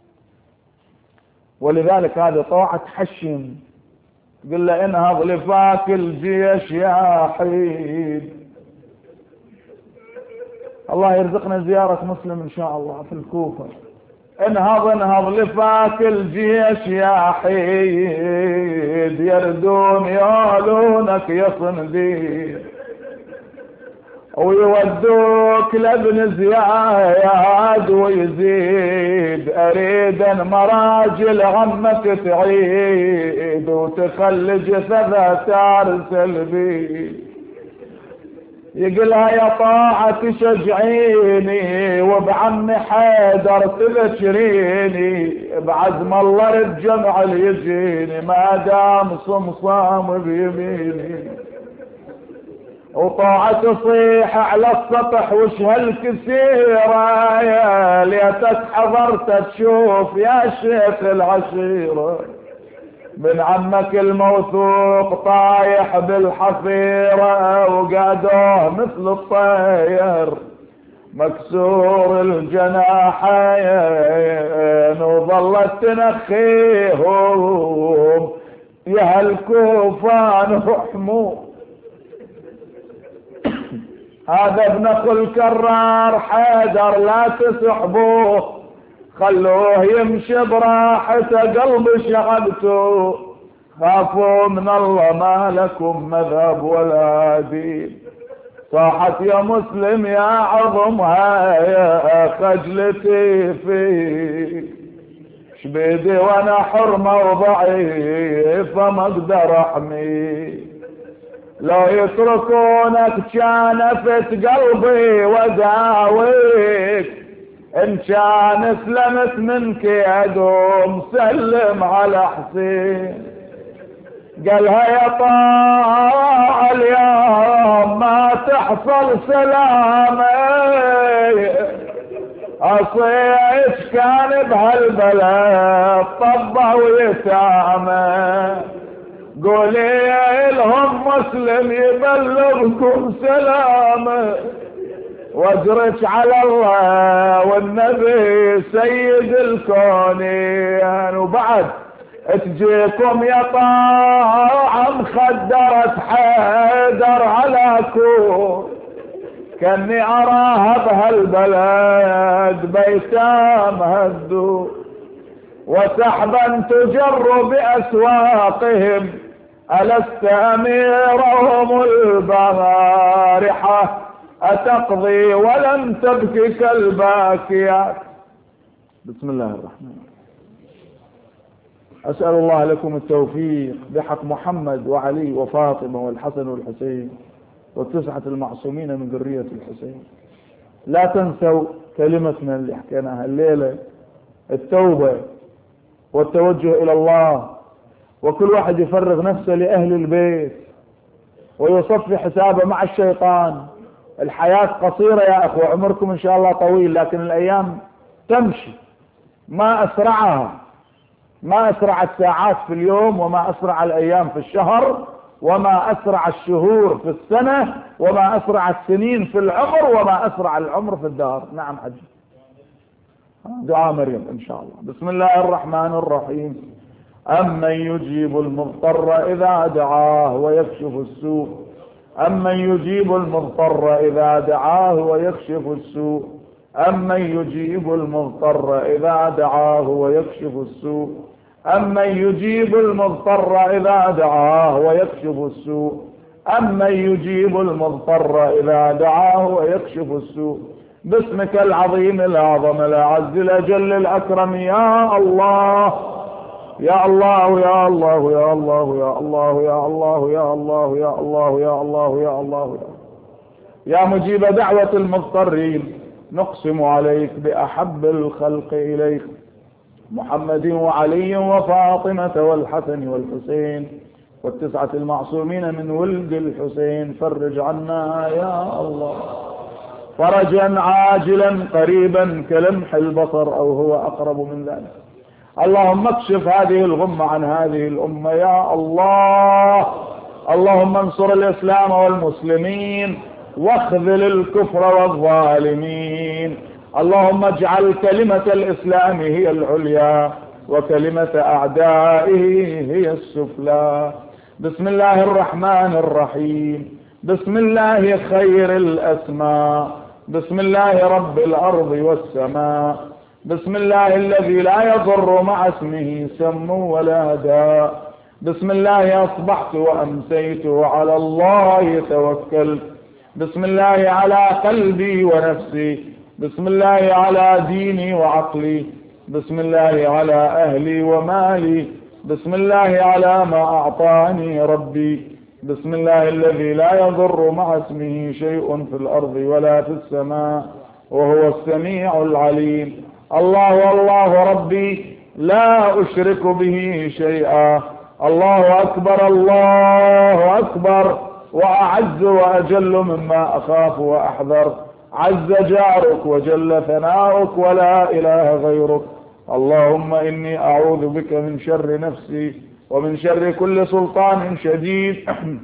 Speaker 1: ولذلك هذا طوعة تحشم، قل له: انهض لفاك الجيش يا حيد. الله يرزقنا زيارة مسلم إن شاء الله في الكوفة. انهض لفاك الجيش يا حيد، يردون يالونك يا صنديق، ويودوك لابن زياد ويزيد. اريد مراجل عمك تعيد، وتخلي جثثها ترسل بي. يقلها: يا طاعة تشجعيني، وبعم حيدر تذكريني، بعزم الله الجمع اللي يجيني، ما دام صمصام بيميني. وطاعة تصيح على السطح: وش هالكثيرة، يا ليتك حضرت تشوف يا شيخ العشيرة، من عمك الموثوق طايح بالحفيرة، وقعدوه مثل الطير مكسور الجناحين، وظلت تنخيهم يا هالكوفان حمو. هذا ابن اخو الكرار حيدر لا تسحبوه، خلوه يمشي براحته، قلب شعبته، خافوا من الله ما لكم مذهب ولا دين. صاحت: يا مسلم يا عظمها يا خجلتي فيك، شبيدي وانا حرمة وضعيفة ما اقدر احميك، لو يتركونك كانفت قلبي وداويك، ان كان سلمت منك يدوم سلم على حسين. قالها: يا طاعة اليوم ما تحصل سلامي، اصيعك كان بهالبلد طبه ويتامى، قولي لهم مسلم يبلغكم سلامه، واجرك على الله والنبي سيد الكونين. وبعد تجيكم يا طاعة مخدرة حيدر على كون، كاني اراها بهالبلد بيتام هدو، وسحبا تجر باسواقهم، ألست أميرهم البارحة، أتقضي ولم تبكك الباكيات، بسم الله الرحمن الرحيم. أسأل الله لكم التوفيق بحق محمد وعلي وفاطمة والحسن والحسين والتسعة المعصومين من ذرية الحسين. لا تنسوا كلمتنا اللي حكيناها الليلة، التوبة والتوجه إلى الله، وكل واحد يفرغ نفسه لأهل البيت ويصفي حسابه مع الشيطان. الحياة قصيرة يا أخوة، عمركم إن شاء الله طويل، لكن الأيام تمشي، ما أسرعها، ما أسرع الساعات في اليوم، وما أسرع الأيام في الشهر، وما أسرع الشهور في السنة، وما أسرع السنين في العمر، وما أسرع العمر في الدهر. نعم حج دعاء مريم إن شاء الله. بسم الله الرحمن الرحيم. أمن يجيب المضطر إذا دعاه ويكشف السوء، أمن يجيب المضطر إذا دعاه ويكشف السوء، أمن يجيب المضطر إذا دعاه ويكشف السوء، أمن يجيب المضطر إذا دعاه ويكشف السوء، أمن يجيب المضطر إذا دعاه ويكشف السوء. باسمك العظيم الأعظم الأعز الأجل الأكرم يا الله يا الله يا الله يا الله يا الله يا الله يا الله يا الله يا الله يا الله يا مجيب دعوة المضطرين، نقسم عليك بأحب الخلق إليك محمد وعلي وفاطمة والحسن والحسين والتسعة المعصومين من ولد الحسين. فرج عنا يا الله فرجا عاجلا قريبا كلمح البصر أو هو أقرب من ذلك. اللهم اكشف هذه الغمة عن هذه الأمة يا الله. اللهم انصر الإسلام والمسلمين واخذل الكفر والظالمين. اللهم اجعل كلمة الإسلام هي العليا وكلمة أعدائه هي السفلى. بسم الله الرحمن الرحيم. بسم الله خير الأسماء. بسم الله رب الأرض والسماء. بسم الله الذي لا يضر مع اسمه سم ولا داء. بسم الله أصبحت وأمسيت وعلى الله توكلت. بسم الله على قلبي ونفسي. بسم الله على ديني وعقلي. بسم الله على أهلي ومالي. بسم الله على ما أعطاني ربي. بسم الله الذي لا يضر مع اسمه شيء في الأرض ولا في السماء وهو السميع العليم. الله الله ربي لا أشرك به شيئا. الله أكبر الله أكبر وأعز وأجل مما أخاف وأحذر. عز جارك وجل ثناؤك ولا إله غيرك. اللهم إني أعوذ بك من شر نفسي ومن شر كل سلطان شديد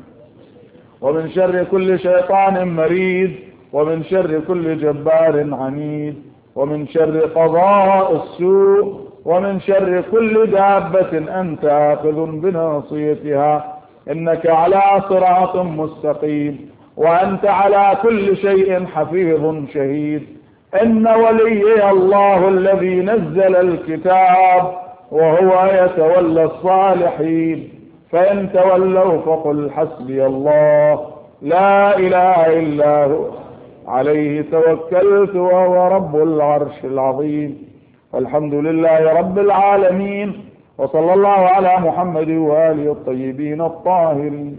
Speaker 1: ومن شر كل شيطان مريد ومن شر كل جبار عنيد ومن شر قضاء السوء ومن شر كل دابة أنت آخذ بناصيتها. إنك على صراط مستقيم وأنت على كل شيء حفيظ شهيد. إن وليي الله الذي نزل الكتاب وهو يتولى الصالحين. فإن تولوا فقل حسبي الله لا إله إلا هو عليه توكلت وهو رب العرش العظيم. والحمد لله رب العالمين وصلى الله على محمد وآله الطيبين الطاهرين.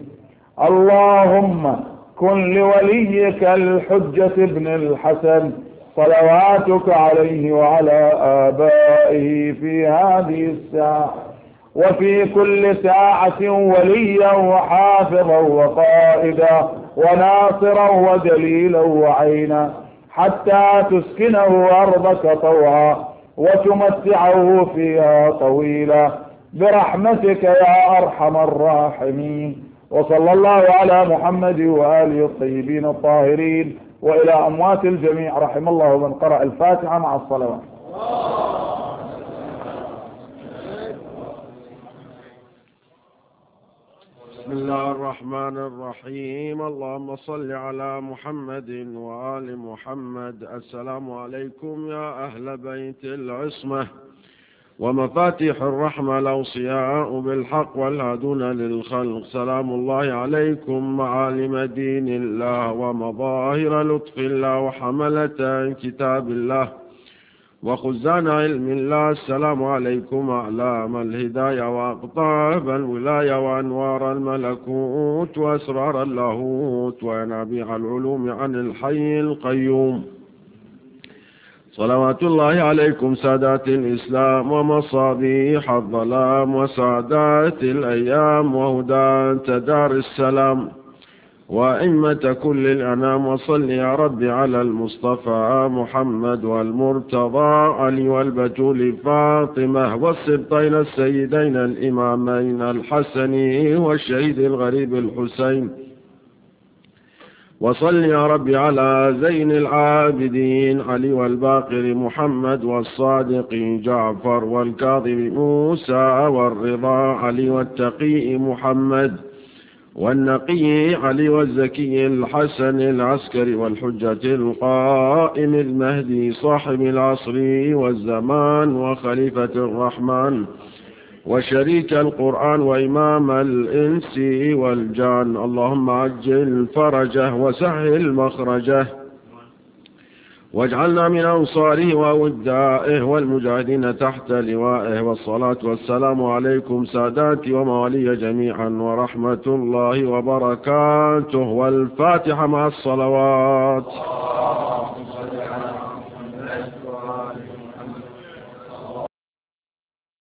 Speaker 1: اللهم كن لوليك الحجة ابن الحسن صلواتك عليه وعلى آبائه في هذه الساعة وفي كل ساعة وليا وحافظا وقائدا وناصرا ودليلا وعينا حتى تسكنه أرضك طوعا وتمتعه فيها طويلا برحمتك يا أرحم الراحمين. وصلى الله على محمد وآله الطيبين الطاهرين وإلى أموات الجميع رحم الله من قرأ الفاتحة مع الصلوات.
Speaker 2: بسم الله الرحمن الرحيم. اللهم صل على محمد وآل محمد. السلام عليكم يا أهل بيت العصمة ومفاتيح الرحمة الأوصياء بالحق والهادون للخلق. سلام الله عليكم معالم دين الله ومظاهر لطف الله وحملة كتاب الله وخزان علم الله. السلام عليكم أعلام الهداية وأقطاب الولاية وأنوار الملكوت وأسرار اللاهوت وينابيع العلوم عن الحي القيوم. صلوات الله عليكم سادات الإسلام ومصابيح الظلام وسعادات الأيام وهداة دار السلام وأئمة كل الأنام. وصل يا رب على المصطفى محمد والمرتضى علي والبتول فاطمة والسبطين السيدين الإمامين الحسن والشهيد الغريب الحسين. وصل يا رب على زين العابدين علي والباقر محمد والصادق جعفر والكاظم موسى والرضا علي والتقي محمد والنقي علي والزكي الحسن العسكري والحجة القائم المهدي صاحب العصر والزمان وخليفة الرحمن وشريك القرآن وإمام الإنس والجان. اللهم عجل فرجه وسهل مخرجه واجعلنا من أنصاره وأودائه والمجاهدين تحت لوائه. والصلاة والسلام عليكم ساداتي وموالي جميعا ورحمة الله وبركاته. والفاتحة مع الصلوات.